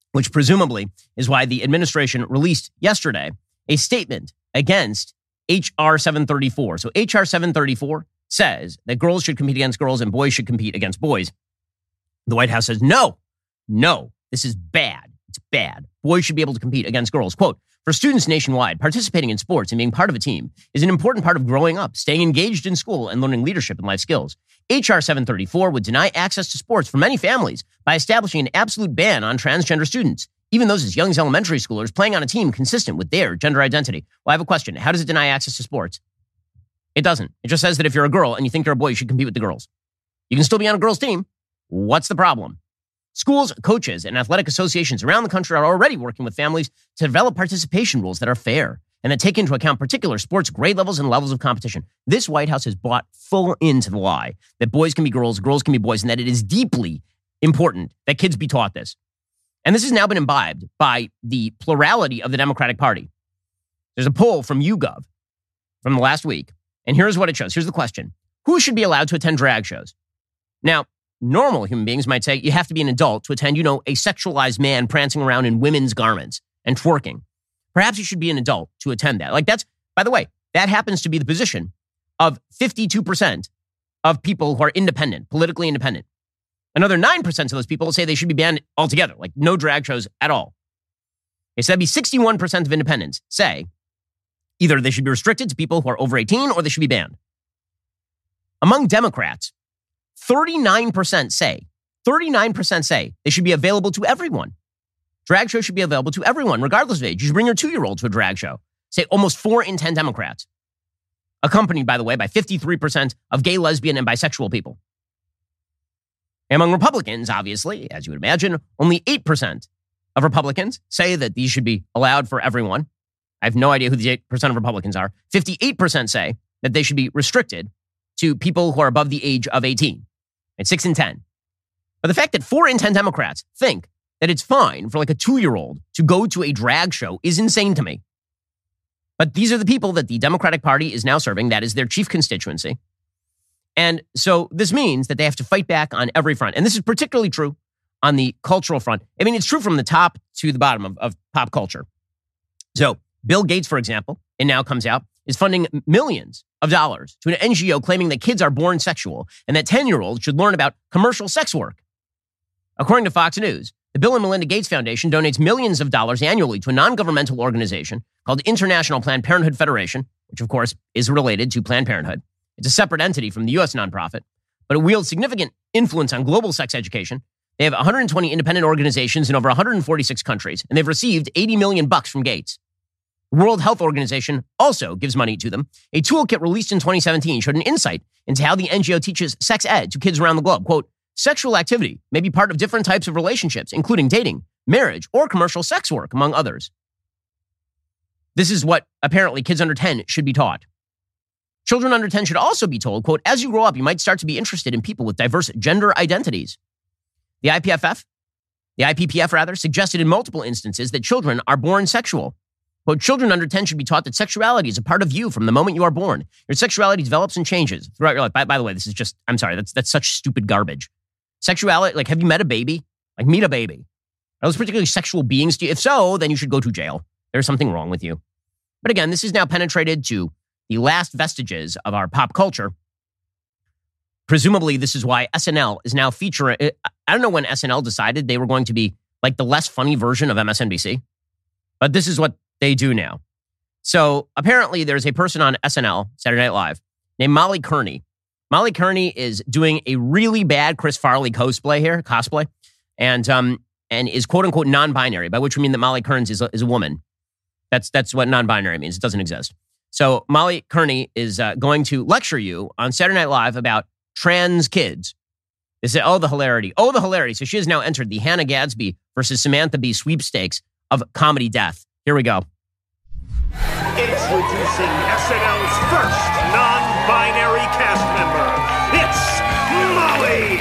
which presumably is why the administration released yesterday a statement against H.R. 734. So H.R. 734 says that girls should compete against girls and boys should compete against boys. The White House says, no, this is bad. It's bad. Boys should be able to compete against girls. Quote, for students nationwide, participating in sports and being part of a team is an important part of growing up, staying engaged in school, and learning leadership and life skills. H.R. 734 would deny access to sports for many families by establishing an absolute ban on transgender students, even those as young as elementary schoolers playing on a team consistent with their gender identity. Well, I have a question. How does it deny access to sports? It doesn't. It just says that if you're a girl and you think you're a boy, you should compete with the girls. You can still be on a girls' team. What's the problem? Schools, coaches, and athletic associations around the country are already working with families to develop participation rules that are fair and that take into account particular sports grade levels and levels of competition. This White House has bought full into the lie that boys can be girls can be boys, and that it is deeply important that kids be taught this. And this has now been imbibed by the plurality of the Democratic Party. There's a poll from YouGov from the last week, and here's what it shows. Here's the question. Who should be allowed to attend drag shows? Now, normal human beings might say you have to be an adult to attend, a sexualized man prancing around in women's garments and twerking. Perhaps you should be an adult to attend that. By the way, that happens to be the position of 52% of people who are independent, politically independent. Another 9% of those people say they should be banned altogether, like no drag shows at all. Okay, so that'd be 61% of independents say either they should be restricted to people who are over 18 or they should be banned. Among Democrats, 39% say they should be available to everyone. Drag shows should be available to everyone, regardless of age. You should bring your 2-year-old to a drag show. Say almost 4 in 10 Democrats. Accompanied, by the way, by 53% of gay, lesbian, and bisexual people. Among Republicans, obviously, as you would imagine, only 8% of Republicans say that these should be allowed for everyone. I have no idea who the 8% of Republicans are. 58% say that they should be restricted to people who are above the age of 18. It's 6 in 10. But the fact that 4 in 10 Democrats think that it's fine for like a 2-year-old to go to a drag show is insane to me. But these are the people that the Democratic Party is now serving. That is their chief constituency. And so this means that they have to fight back on every front. And this is particularly true on the cultural front. I mean, it's true from the top to the bottom of pop culture. So Bill Gates, for example, it now comes out, is funding millions of dollars to an NGO claiming that kids are born sexual and that 10-year-olds should learn about commercial sex work. According to Fox News, the Bill and Melinda Gates Foundation donates millions of dollars annually to a non-governmental organization called International Planned Parenthood Federation, which of course is related to Planned Parenthood. It's a separate entity from the U.S. nonprofit, but it wields significant influence on global sex education. They have 120 independent organizations in over 146 countries, and they've received $80 million from Gates. The World Health Organization also gives money to them. A toolkit released in 2017 showed an insight into how the NGO teaches sex ed to kids around the globe. Quote, sexual activity may be part of different types of relationships, including dating, marriage, or commercial sex work, among others. This is what apparently kids under 10 should be taught. Children under 10 should also be told, quote, as you grow up, you might start to be interested in people with diverse gender identities. The IPPF suggested in multiple instances that children are born sexual. Quote, children under 10 should be taught that sexuality is a part of you from the moment you are born. Your sexuality develops and changes throughout your life. By the way, this is just, I'm sorry, that's such stupid garbage. Sexuality, like, have you met a baby? Like, meet a baby. Are those particularly sexual beings to you? If so, then you should go to jail. There's something wrong with you. But again, this is now penetrated to the last vestiges of our pop culture. Presumably, this is why SNL is now featuring, I don't know when SNL decided they were going to be like the less funny version of MSNBC, but this is what they do now. So apparently there's a person on SNL, Saturday Night Live, named Molly Kearney. Molly Kearney is doing a really bad Chris Farley cosplay, and is quote unquote non-binary, by which we mean that Molly Kearns is a woman. That's what non-binary means. It doesn't exist. So Molly Kearney is going to lecture you on Saturday Night Live about trans kids. They say, oh, the hilarity. So she has now entered the Hannah Gadsby versus Samantha Bee sweepstakes of comedy death. Here we go. Introducing SNL's first non-binary cast member. It's Molly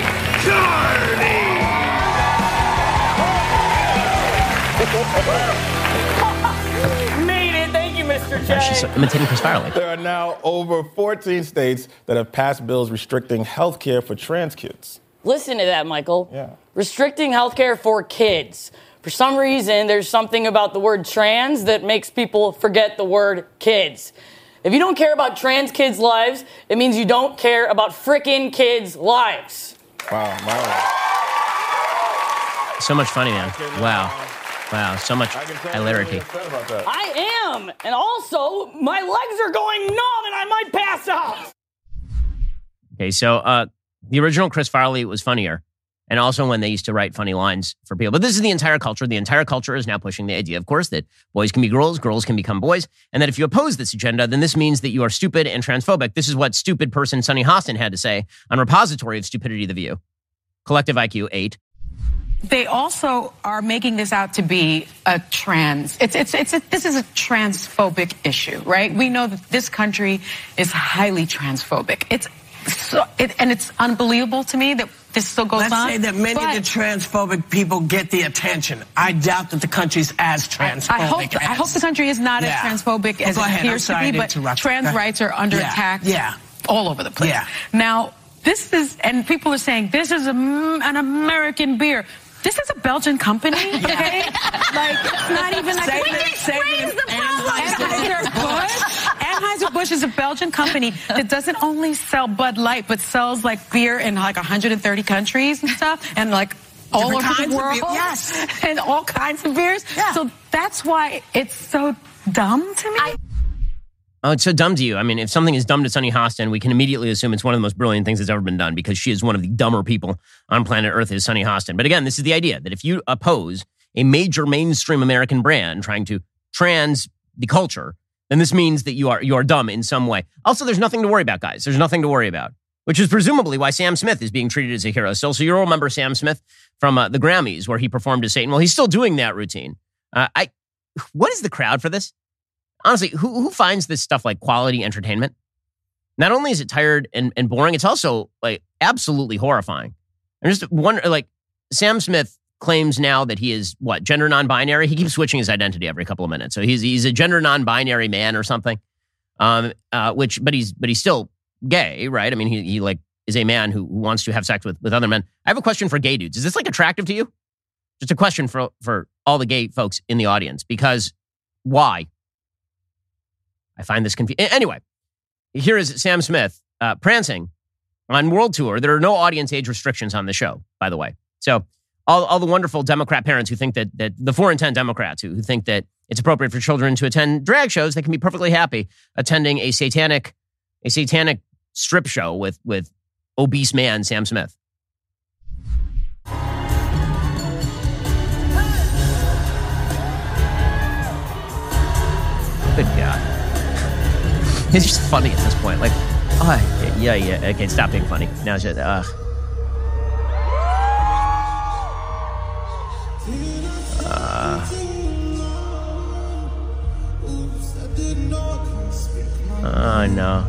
Kearney. Made it. Thank you, Mr. J. She's imitating Chris Farley. There are now over 14 states that have passed bills restricting health care for trans kids. Listen to that, Michael. Yeah. Restricting health care for kids. For some reason, there's something about the word trans that makes people forget the word kids. If you don't care about trans kids' lives, it means you don't care about frickin' kids' lives. Wow. So much funny, man. Wow, so much hilarity. I am. And also, my legs are going numb and I might pass out. Okay, so the original Chris Farley was funnier. And also when they used to write funny lines for people. But this is the entire culture. The entire culture is now pushing the idea, of course, that boys can be girls, girls can become boys, and that if you oppose this agenda, then this means that you are stupid and transphobic. This is what stupid person Sunny Hostin had to say on Repository of Stupidity, The View. Collective IQ 8. They also are making this out to be a this is a transphobic issue, right? We know that this country is highly transphobic. And it's unbelievable to me that this still goes on. Let's say that many of the transphobic people get the attention. I doubt that the country's as transphobic. I hope the country is not as transphobic as it appears to be, but trans rights are under attack all over the place. Yeah. Now, and people are saying, this is an American beer. This is a Belgian company, okay? Like, it's not even like... Anheuser-Busch is a Belgian company that doesn't only sell Bud Light, but sells, like, beer in, like, 130 countries and stuff, and, like, all over the world. Yes. And all kinds of beers. Yeah. So that's why it's so dumb to me. Oh, it's so dumb to you. I mean, if something is dumb to Sunny Hostin, we can immediately assume it's one of the most brilliant things that's ever been done because she is one of the dumber people on planet Earth is Sunny Hostin. But again, this is the idea that if you oppose a major mainstream American brand trying to trans the culture, then this means that you are dumb in some way. Also, there's nothing to worry about, guys. There's nothing to worry about, which is presumably why Sam Smith is being treated as a hero still. So you'll remember Sam Smith from the Grammys where he performed as Satan. Well, he's still doing that routine. What is the crowd for this? Honestly, who finds this stuff like quality entertainment? Not only is it tired and boring, it's also like absolutely horrifying. I'm just wondering, like, Sam Smith claims now that he is gender non-binary. He keeps switching his identity every couple of minutes. So he's a gender non-binary man or something. But he's still gay, right? I mean, he like is a man who wants to have sex with other men. I have a question for gay dudes. Is this like attractive to you? Just a question for all the gay folks in the audience, because why? I find this confusing. Anyway, here is Sam Smith prancing on world tour. There are no audience age restrictions on the show, by the way. So all the wonderful Democrat parents who think that the 4 in 10 Democrats who think that it's appropriate for children to attend drag shows, they can be perfectly happy attending a satanic strip show with obese man Sam Smith. Good God. It's just funny at this point. Like, yeah. Okay, stop being funny. Now it's just, oh, no.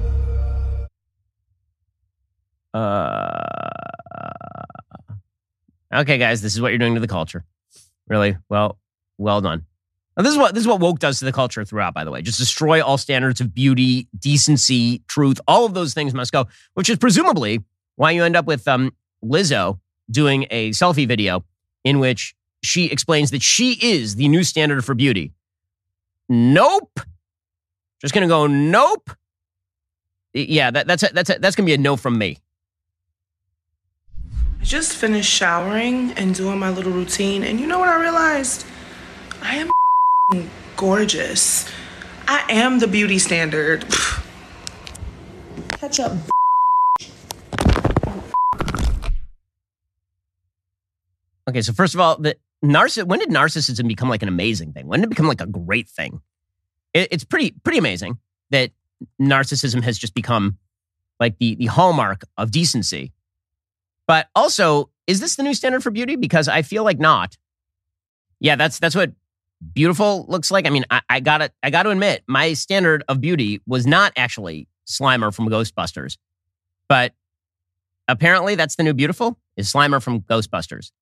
Okay, guys, this is what you're doing to the culture. Really? Well done. Now, this is what woke does to the culture throughout, by the way. Just destroy all standards of beauty, decency, truth. All of those things must go, which is presumably why you end up with Lizzo doing a selfie video in which she explains that she is the new standard for beauty. Nope. Just going to go, nope. Yeah, that's going to be a no from me. I just finished showering and doing my little routine, and you know what I realized? I am gorgeous. I am the beauty standard. Catch up. Okay, so first of all, when did narcissism become like an amazing thing? When did it become like a great thing? It's pretty amazing that narcissism has just become like the hallmark of decency. But also, is this the new standard for beauty? Because I feel like not. Yeah, that's what beautiful looks like. I mean, I gotta admit, my standard of beauty was not actually Slimer from Ghostbusters, but apparently that's the new beautiful is Slimer from Ghostbusters.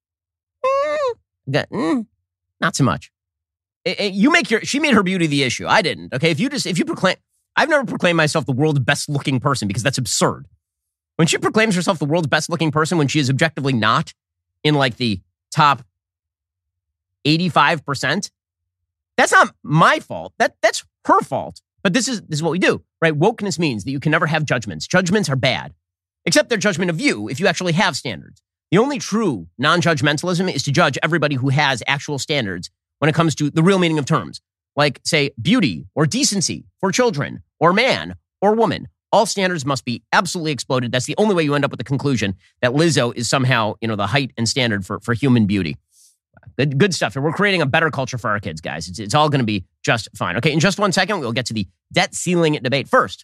Not so much. She made her beauty the issue. I didn't. Okay, if you proclaim, I've never proclaimed myself the world's best looking person because that's absurd. When she proclaims herself the world's best looking person, when she is objectively not in like the top 85%. That's not my fault. That's her fault. But this is what we do, right? Wokeness means that you can never have judgments. Judgments are bad, except their judgment of you if you actually have standards. The only true non-judgmentalism is to judge everybody who has actual standards when it comes to the real meaning of terms, like, say, beauty or decency for children or man or woman. All standards must be absolutely exploded. That's the only way you end up with the conclusion that Lizzo is somehow, the height and standard for human beauty. Good stuff. And we're creating a better culture for our kids, guys. It's all going to be just fine. Okay, in just 1 second, we'll get to the debt ceiling debate. First,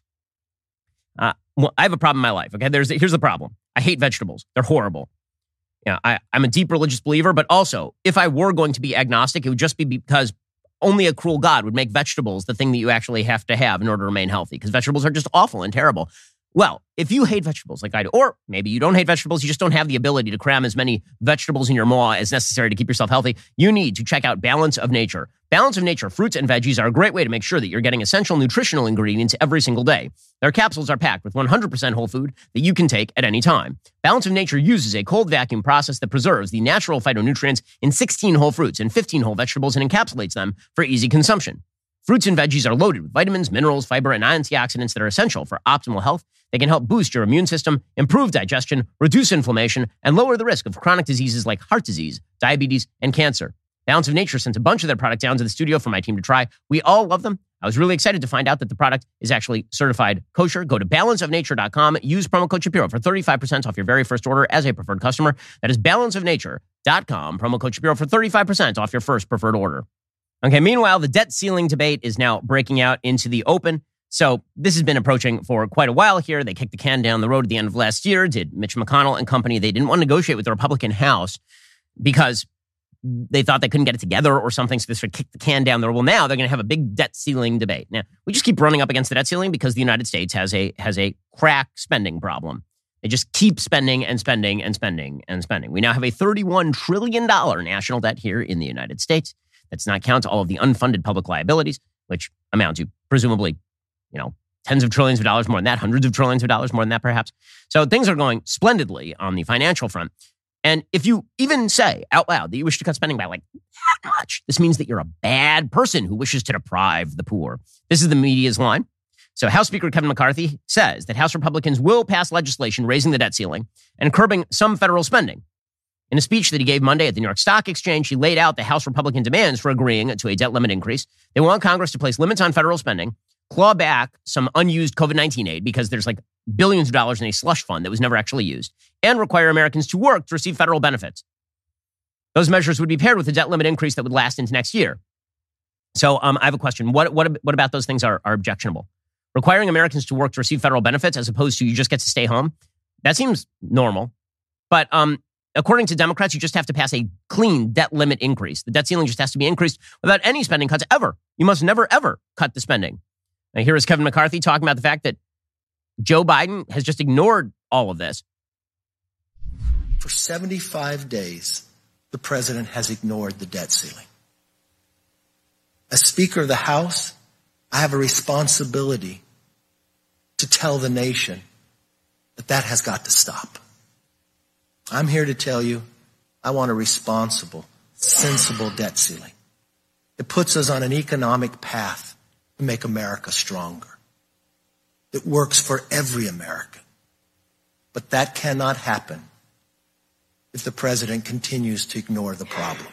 I have a problem in my life. Okay, here's the problem. I hate vegetables. They're horrible. I'm a deep religious believer, but also, if I were going to be agnostic, it would just be because only a cruel God would make vegetables the thing that you actually have to have in order to remain healthy, because vegetables are just awful and terrible. Well, if you hate vegetables like I do, or maybe you don't hate vegetables, you just don't have the ability to cram as many vegetables in your maw as necessary to keep yourself healthy, you need to check out Balance of Nature. Balance of Nature fruits and veggies are a great way to make sure that you're getting essential nutritional ingredients every single day. Their capsules are packed with 100% whole food that you can take at any time. Balance of Nature uses a cold vacuum process that preserves the natural phytonutrients in 16 whole fruits and 15 whole vegetables and encapsulates them for easy consumption. Fruits and veggies are loaded with vitamins, minerals, fiber, and antioxidants that are essential for optimal health. They can help boost your immune system, improve digestion, reduce inflammation, and lower the risk of chronic diseases like heart disease, diabetes, and cancer. Balance of Nature sent a bunch of their product down to the studio for my team to try. We all love them. I was really excited to find out that the product is actually certified kosher. Go to balanceofnature.com. Use promo code Shapiro for 35% off your very first order as a preferred customer. That is balanceofnature.com. Promo code Shapiro for 35% off your first preferred order. Okay, meanwhile, the debt ceiling debate is now breaking out into the open. So this has been approaching for quite a while here. They kicked the can down the road at the end of last year, did Mitch McConnell and company. They didn't want to negotiate with the Republican House because they thought they couldn't get it together or something, so they sort of kicked the can down the road. Well, now they're going to have a big debt ceiling debate. Now, we just keep running up against the debt ceiling because the United States has a crack spending problem. They just keep spending and spending and spending and spending. We now have a $31 trillion national debt here in the United States. That's not count all of the unfunded public liabilities, which amount to presumably, tens of trillions of dollars more than that, hundreds of trillions of dollars more than that, perhaps. So things are going splendidly on the financial front. And if you even say out loud that you wish to cut spending by like that much, this means that you're a bad person who wishes to deprive the poor. This is the media's line. So House Speaker Kevin McCarthy says that House Republicans will pass legislation raising the debt ceiling and curbing some federal spending. In a speech that he gave Monday at the New York Stock Exchange, he laid out the House Republican demands for agreeing to a debt limit increase. They want Congress to place limits on federal spending, claw back some unused COVID-19 aid because there's like billions of dollars in a slush fund that was never actually used, and require Americans to work to receive federal benefits. Those measures would be paired with a debt limit increase that would last into next year. So I have a question. What about those things are objectionable? Requiring Americans to work to receive federal benefits as opposed to you just get to stay home? That seems normal. But according to Democrats, you just have to pass a clean debt limit increase. The debt ceiling just has to be increased without any spending cuts ever. You must never, ever cut the spending. Now, here is Kevin McCarthy talking about the fact that Joe Biden has just ignored all of this. For 75 days, the president has ignored the debt ceiling. As Speaker of the House, I have a responsibility to tell the nation that that has got to stop. I'm here to tell you, I want a responsible, sensible debt ceiling. It puts us on an economic path to make America stronger. It works for every American. But that cannot happen if the president continues to ignore the problem.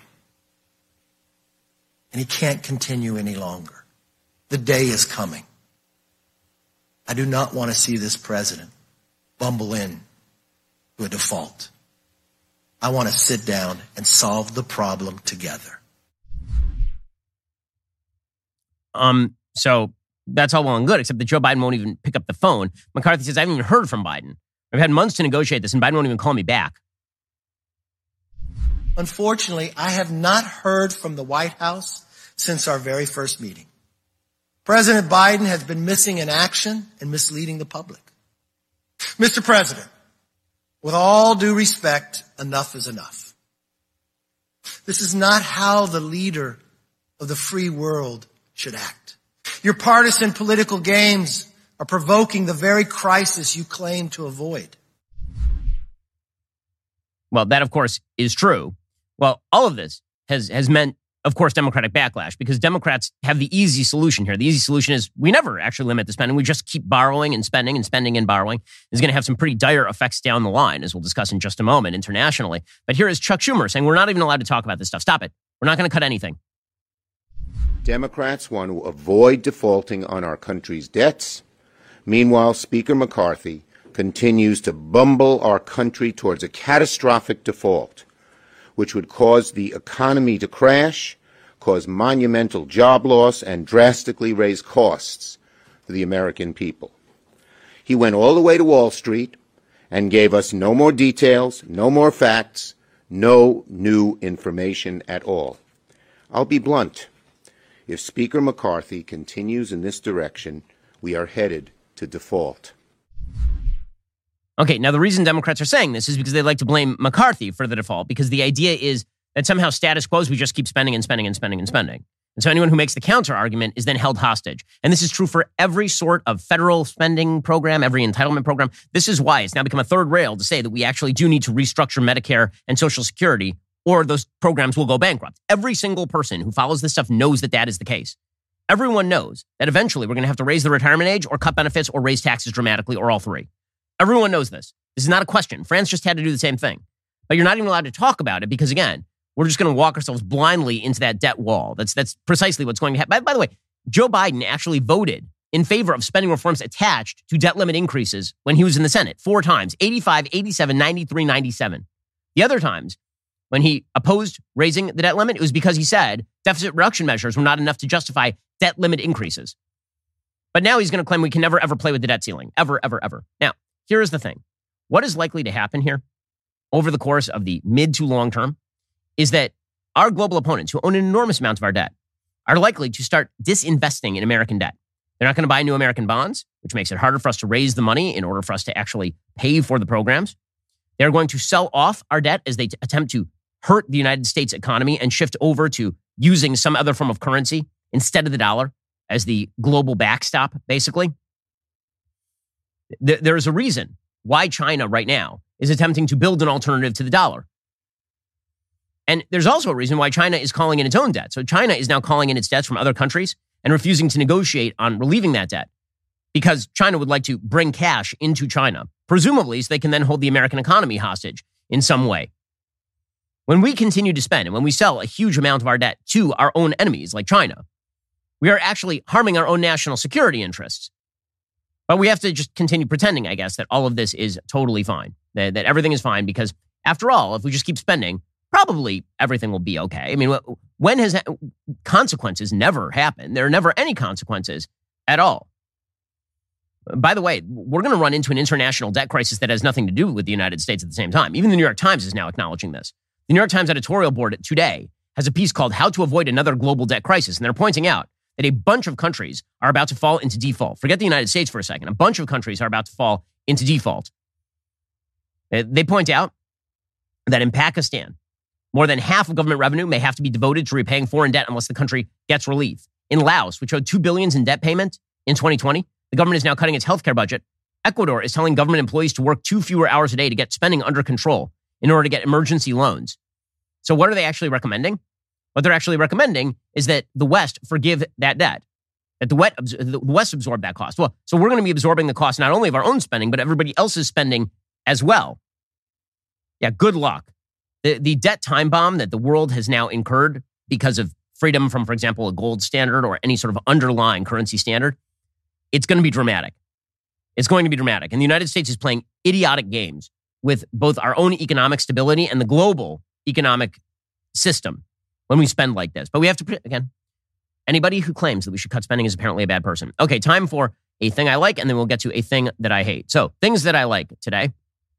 And he can't continue any longer. The day is coming. I do not want to see this president bumble in to a default. I want to sit down and solve the problem together. So that's all well and good, except that Joe Biden won't even pick up the phone. McCarthy says, I haven't even heard from Biden. I've had months to negotiate this, and Biden won't even call me back. Unfortunately, I have not heard from the White House since our very first meeting. President Biden has been missing in action and misleading the public. Mr. President, with all due respect, enough is enough. This is not how the leader of the free world should act. Your partisan political games are provoking the very crisis you claim to avoid. Well, that, of course, is true. Well, all of this has meant, of course, Democratic backlash, because Democrats have the easy solution here. The easy solution is we never actually limit the spending. We just keep borrowing and spending and spending and borrowing. Is going to have some pretty dire effects down the line, as we'll discuss in just a moment internationally. But here is Chuck Schumer saying we're not even allowed to talk about this stuff. Stop it. We're not going to cut anything. Democrats want to avoid defaulting on our country's debts. Meanwhile, Speaker McCarthy continues to bumble our country towards a catastrophic default, which would cause the economy to crash, cause monumental job loss, and drastically raise costs for the American people. He went all the way to Wall Street and gave us no more details, no more facts, no new information at all. I'll be blunt. If Speaker McCarthy continues in this direction, we are headed to default. Okay, now the reason Democrats are saying this is because they like to blame McCarthy for the default, because the idea is that somehow status quo is we just keep spending and spending and spending and spending. And so anyone who makes the counter argument is then held hostage. And this is true for every sort of federal spending program, every entitlement program. This is why it's now become a third rail to say that we actually do need to restructure Medicare and Social Security, or those programs will go bankrupt. Every single person who follows this stuff knows that that is the case. Everyone knows that eventually we're going to have to raise the retirement age or cut benefits or raise taxes dramatically or all three. Everyone knows this. This is not a question. France just had to do the same thing. But you're not even allowed to talk about it because, again, we're just going to walk ourselves blindly into that debt wall. That's precisely what's going to happen. By the way, Joe Biden actually voted in favor of spending reforms attached to debt limit increases when he was in the Senate 4 times, 85, 87, 93, 97. The other times, when he opposed raising the debt limit, it was because he said deficit reduction measures were not enough to justify debt limit increases. But now he's going to claim we can never, ever play with the debt ceiling. Ever, ever, ever. Now, here is the thing. What is likely to happen here over the course of the mid to long term is that our global opponents who own an enormous amount of our debt are likely to start disinvesting in American debt. They're not going to buy new American bonds, which makes it harder for us to raise the money in order for us to actually pay for the programs. They're going to sell off our debt as they attempt to hurt the United States economy and shift over to using some other form of currency instead of the dollar as the global backstop, basically. There is a reason why China right now is attempting to build an alternative to the dollar. And there's also a reason why China is calling in its own debt. So China is now calling in its debts from other countries and refusing to negotiate on relieving that debt because China would like to bring cash into China, presumably so they can then hold the American economy hostage in some way. When we continue to spend and when we sell a huge amount of our debt to our own enemies like China, we are actually harming our own national security interests. But we have to just continue pretending, I guess, that all of this is totally fine, that everything is fine, because after all, if we just keep spending, probably everything will be okay. I mean, when has consequences never happened? There are never any consequences at all. By the way, we're going to run into an international debt crisis that has nothing to do with the United States at the same time. Even the New York Times is now acknowledging this. The New York Times editorial board today has a piece called How to Avoid Another Global Debt Crisis. And they're pointing out that a bunch of countries are about to fall into default. Forget the United States for a second. A bunch of countries are about to fall into default. They point out that in Pakistan, more than half of government revenue may have to be devoted to repaying foreign debt unless the country gets relief. In Laos, which owed $2 billion in debt payment in 2020, the government is now cutting its healthcare budget. Ecuador is telling government employees to work 2 fewer hours a day to get spending under control in order to get emergency loans. So what are they actually recommending? What they're actually recommending is that the West forgive that debt, that the West absorb that cost. Well, so we're going to be absorbing the cost not only of our own spending, but everybody else's spending as well. Yeah, good luck. The debt time bomb that the world has now incurred because of freedom from, for example, a gold standard or any sort of underlying currency standard, it's going to be dramatic. It's going to be dramatic. And the United States is playing idiotic games with both our own economic stability and the global economic system when we spend like this. But we have to, again, anybody who claims that we should cut spending is apparently a bad person. Okay, time for a thing I like, and then we'll get to a thing that I hate. So, things that I like today.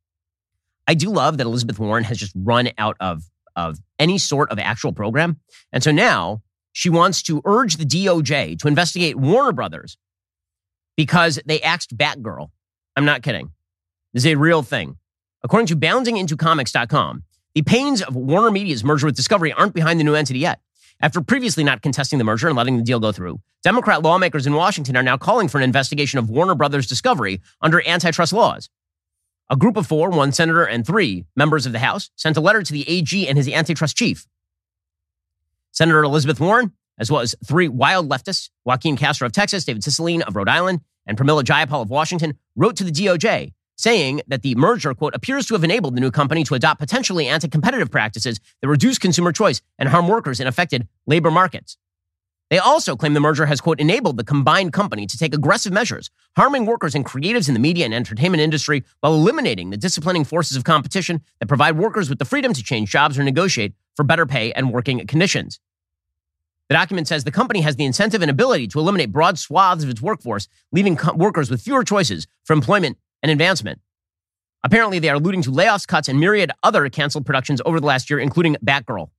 I do love that Elizabeth Warren has just run out of any sort of actual program. And so now she wants to urge the DOJ to investigate Warner Brothers because they axed Batgirl. I'm not kidding. This is a real thing. According to boundingintocomics.com, the pains of Warner Media's merger with Discovery aren't behind the new entity yet. After previously not contesting the merger and letting the deal go through, Democrat lawmakers in Washington are now calling for an investigation of Warner Brothers Discovery under antitrust laws. A group of 4, 1 senator and 3 members of the House, sent a letter to the AG and his antitrust chief. Senator Elizabeth Warren, as well as 3 wild leftists, Joaquin Castro of Texas, David Cicilline of Rhode Island, and Pramila Jayapal of Washington, wrote to the DOJ saying that the merger, quote, appears to have enabled the new company to adopt potentially anti-competitive practices that reduce consumer choice and harm workers in affected labor markets. They also claim the merger has, quote, enabled the combined company to take aggressive measures, harming workers and creatives in the media and entertainment industry while eliminating the disciplining forces of competition that provide workers with the freedom to change jobs or negotiate for better pay and working conditions. The document says the company has the incentive and ability to eliminate broad swaths of its workforce, leaving workers with fewer choices for employment and advancement. Apparently, they are alluding to layoffs, cuts, and myriad other canceled productions over the last year, including Batgirl.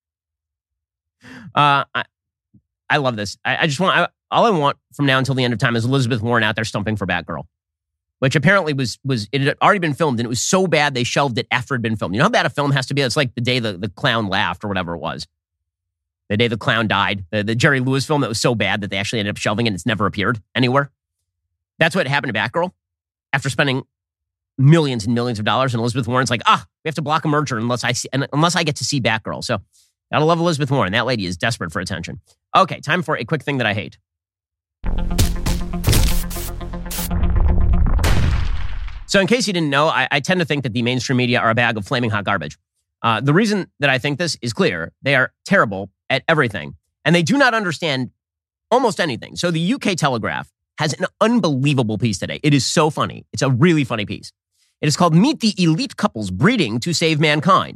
I love this. All I want from now until the end of time is Elizabeth Warren out there stumping for Batgirl, which apparently it had already been filmed, and it was so bad they shelved it after it had been filmed. You know how bad a film has to be? It's like the day the clown laughed or whatever it was. The day the clown died. The Jerry Lewis film that was so bad that they actually ended up shelving it and it's never appeared anywhere. That's what happened to Batgirl. After spending millions and millions of dollars, and Elizabeth Warren's like, we have to block a merger unless I get to see Batgirl. So gotta love Elizabeth Warren. That lady is desperate for attention. Okay, time for a quick thing that I hate. So in case you didn't know, I tend to think that the mainstream media are a bag of flaming hot garbage. The reason that I think this is clear. They are terrible at everything, and they do not understand almost anything. So the UK Telegraph has an unbelievable piece today. It is so funny. It's a really funny piece. It is called Meet the Elite Couples Breeding to Save Mankind.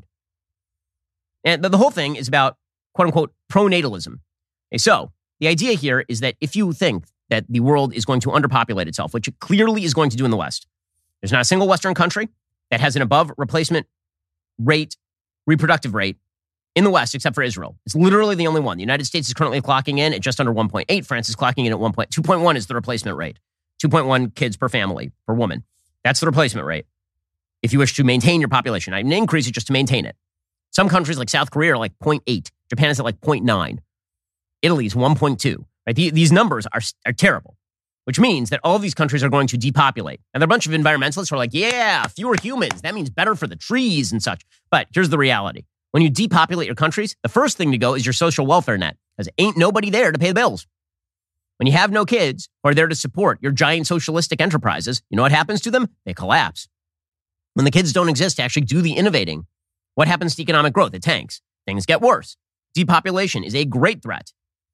And the whole thing is about, quote unquote, pronatalism. Okay, so the idea here is that if you think that the world is going to underpopulate itself, which it clearly is going to do in the West, there's not a single Western country that has an above replacement rate, reproductive rate in the West, except for Israel. It's literally the only one. The United States is currently clocking in at just under 1.8. France is clocking in at 2.1 is the replacement rate. 2.1 kids per family, per woman. That's the replacement rate. If you wish to maintain your population, I didn't increase it just to maintain it. Some countries like South Korea are like 0.8. Japan is at like 0.9. Italy is 1.2. Right? These numbers are terrible, which means that all of these countries are going to depopulate. And there are a bunch of environmentalists who are like, yeah, fewer humans. That means better for the trees and such. But here's the reality. When you depopulate your countries, the first thing to go is your social welfare net, because ain't nobody there to pay the bills. When you have no kids who are there to support your giant socialistic enterprises, you know what happens to them? They collapse. When the kids don't exist to actually do the innovating, what happens to economic growth? It tanks. Things get worse. Depopulation is a great threat.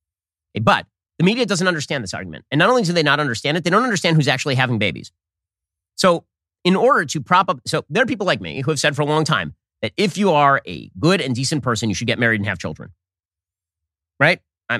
But the media doesn't understand this argument. And not only do they not understand it, they don't understand who's actually having babies. So in order to prop up, so there are people like me who have said for a long time that if you are a good and decent person, you should get married and have children. Right?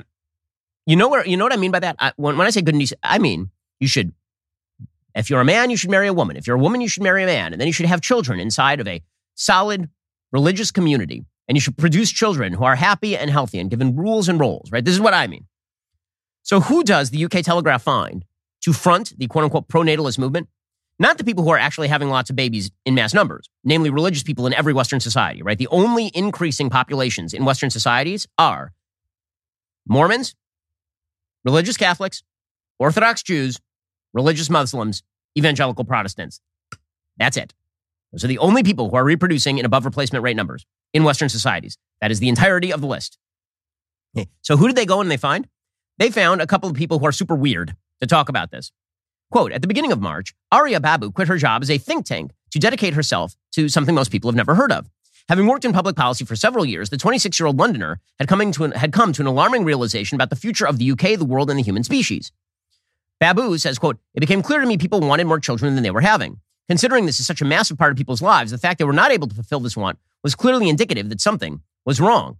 You know what I mean by that? When I say good and decent, I mean you should, if you're a man, you should marry a woman. If you're a woman, you should marry a man. And then you should have children inside of a solid religious community. And you should produce children who are happy and healthy and given rules and roles, right? This is what I mean. So who does the UK Telegraph find to front the quote-unquote pronatalist movement? Not the people who are actually having lots of babies in mass numbers, namely religious people in every Western society, right? The only increasing populations in Western societies are Mormons, religious Catholics, Orthodox Jews, religious Muslims, evangelical Protestants. That's it. Those are the only people who are reproducing in above replacement rate numbers in Western societies. That is the entirety of the list. Okay. So who did they go and they find? They found a couple of people who are super weird to talk about this. Quote, at the beginning of March, Arya Babu quit her job as a think tank to dedicate herself to something most people have never heard of. Having worked in public policy for several years, the 26-year-old Londoner had come to an alarming realization about the future of the UK, the world, and the human species. Babu says, quote, it became clear to me people wanted more children than they were having. Considering this is such a massive part of people's lives, the fact they were not able to fulfill this want was clearly indicative that something was wrong.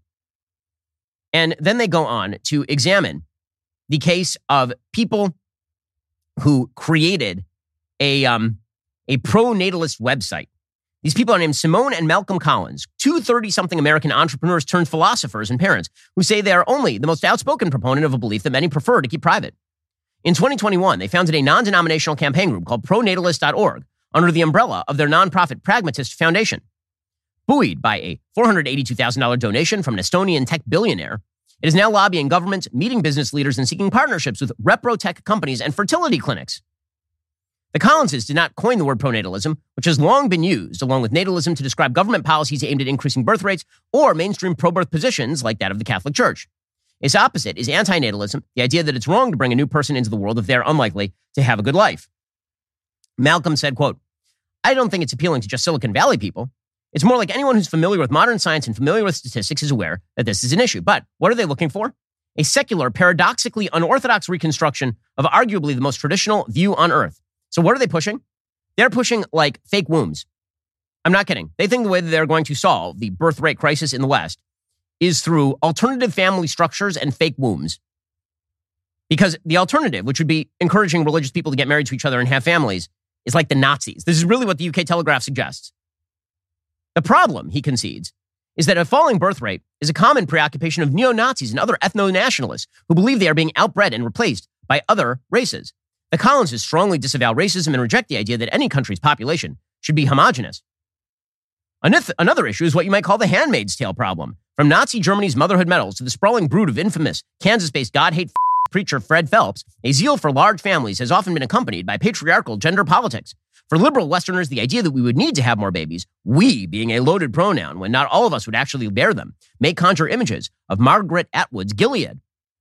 And then they go on to examine the case of people who created a pro-natalist website. These people are named Simone and Malcolm Collins, two 30-something American entrepreneurs turned philosophers and parents who say they are only the most outspoken proponent of a belief that many prefer to keep private. In 2021, they founded a non-denominational campaign group called pronatalist.org under the umbrella of their nonprofit Pragmatist Foundation. Buoyed by a $482,000 donation from an Estonian tech billionaire, it is now lobbying governments, meeting business leaders, and seeking partnerships with repro-tech companies and fertility clinics. The Collinses did not coin the word pronatalism, which has long been used, along with natalism, to describe government policies aimed at increasing birth rates or mainstream pro-birth positions like that of the Catholic Church. Its opposite is antinatalism, the idea that it's wrong to bring a new person into the world if they're unlikely to have a good life. Malcolm said, quote, I don't think it's appealing to just Silicon Valley people. It's more like anyone who's familiar with modern science and familiar with statistics is aware that this is an issue. But what are they looking for? A secular, paradoxically unorthodox reconstruction of arguably the most traditional view on Earth. So what are they pushing? They're pushing like fake wombs. I'm not kidding. They think the way that they're going to solve the birth rate crisis in the West is through alternative family structures and fake wombs. Because the alternative, which would be encouraging religious people to get married to each other and have families, is like the Nazis. This is really what the UK Telegraph suggests. The problem, he concedes, is that a falling birth rate is a common preoccupation of neo-Nazis and other ethno-nationalists who believe they are being outbred and replaced by other races. The Collinses strongly disavow racism and reject the idea that any country's population should be homogenous. Another issue is what you might call the Handmaid's Tale problem. From Nazi Germany's motherhood medals to the sprawling brood of infamous Kansas-based God-hate preacher Fred Phelps, a zeal for large families has often been accompanied by patriarchal gender politics. For liberal Westerners, the idea that we would need to have more babies, we being a loaded pronoun when not all of us would actually bear them, may conjure images of Margaret Atwood's Gilead.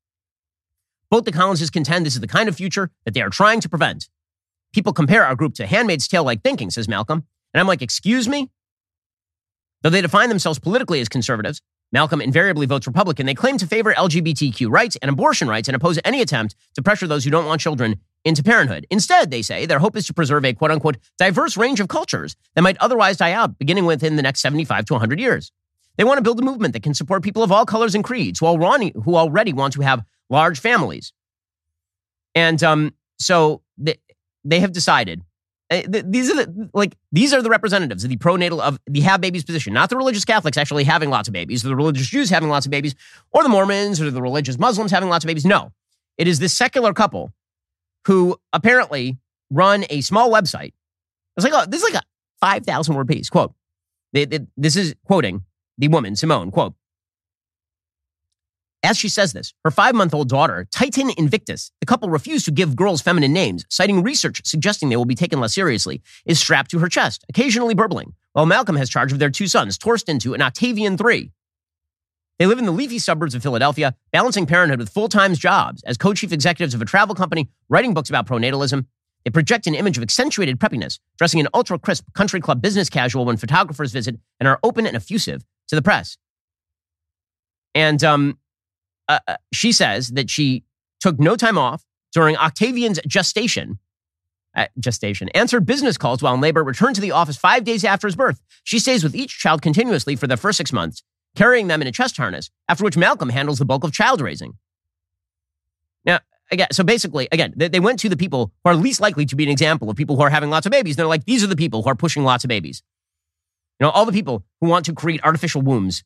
Both the Collinses contend this is the kind of future that they are trying to prevent. People compare our group to Handmaid's Tale-like thinking, says Malcolm. And I'm like, excuse me? Though they define themselves politically as conservatives, Malcolm invariably votes Republican. They claim to favor LGBTQ rights and abortion rights and oppose any attempt to pressure those who don't want children into parenthood. Instead, they say, their hope is to preserve a quote-unquote diverse range of cultures that might otherwise die out beginning within the next 75 to 100 years. They want to build a movement that can support people of all colors and creeds who already want to have large families. And so they have decided, these are the representatives of the pronatal, of the have babies position, not the religious Catholics actually having lots of babies, or the religious Jews having lots of babies, or the Mormons or the religious Muslims having lots of babies. No, it is this secular couple who apparently run a small website. It's like, this is like a 5,000 word piece. Quote, this is quoting the woman, Simone, quote, as she says this, her 5-month-old daughter, Titan Invictus, the couple refused to give girls feminine names, citing research suggesting they will be taken less seriously, is strapped to her chest, occasionally burbling, while Malcolm has charge of their 2 sons, Torsten II and Octavian III. They live in the leafy suburbs of Philadelphia, balancing parenthood with full-time jobs as co-chief executives of a travel company, writing books about pronatalism. They project an image of accentuated preppiness, dressing in ultra-crisp country club business casual when photographers visit, and are open and effusive to the press. And she says that she took no time off during Octavian's gestation, answered business calls while in labor, returned to the office 5 days after his birth. She stays with each child continuously for the first 6 months, carrying them in a chest harness, after which Malcolm handles the bulk of child raising. Now, again, so basically, again, they went to the people who are least likely to be an example of people who are having lots of babies. They're like, these are the people who are pushing lots of babies. You know, all the people who want to create artificial wombs.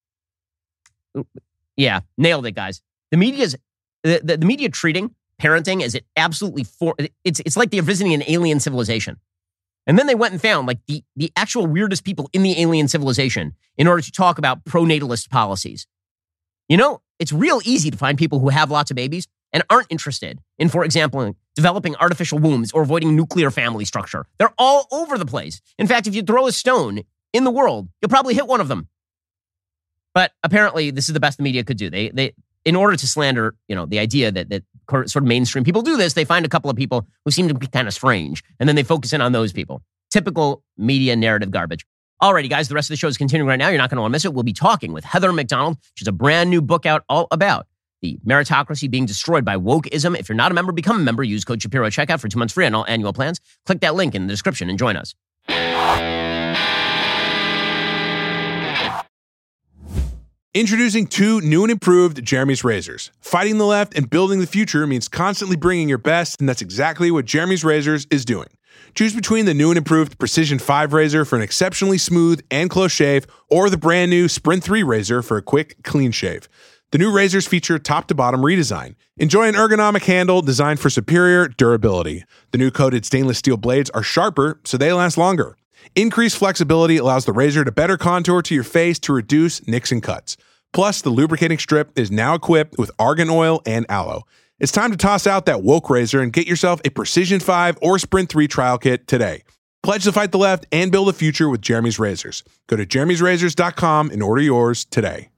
Yeah, nailed it, guys. The media treating parenting as it absolutely it's like they're visiting an alien civilization. And then they went and found like the actual weirdest people in the alien civilization in order to talk about pronatalist policies. You know, it's real easy to find people who have lots of babies and aren't interested in, for example, developing artificial wombs or avoiding nuclear family structure. They're all over the place. In fact, if you throw a stone in the world, you'll probably hit one of them. But apparently, this is the best the media could do. They in order to slander, the idea that sort of mainstream people do this, they find a couple of people who seem to be kind of strange, and then they focus in on those people. Typical media narrative garbage. Alrighty, guys, the rest of the show is continuing right now. You're not going to want to miss it. We'll be talking with Heather McDonald. She's a brand new book out all about the meritocracy being destroyed by wokeism. If you're not a member, become a member. Use code Shapiro at checkout for 2 months free on all annual plans. Click that link in the description and join us. Introducing 2 new and improved Jeremy's razors. Fighting the left and building the future means constantly bringing your best, and that's exactly what Jeremy's Razors is doing. Choose between the new and improved Precision 5 razor for an exceptionally smooth and close shave, or the brand new Sprint 3 razor for a quick, clean shave. The new razors feature top-to-bottom redesign. Enjoy an ergonomic handle designed for superior durability. The new coated stainless steel blades are sharper, so they last longer. Increased flexibility allows the razor to better contour to your face to reduce nicks and cuts. Plus, the lubricating strip is now equipped with argan oil and aloe. It's time to toss out that woke razor and get yourself a Precision 5 or Sprint 3 trial kit today. Pledge to fight the left and build a future with Jeremy's Razors. Go to jeremy'srazors.com and order yours today.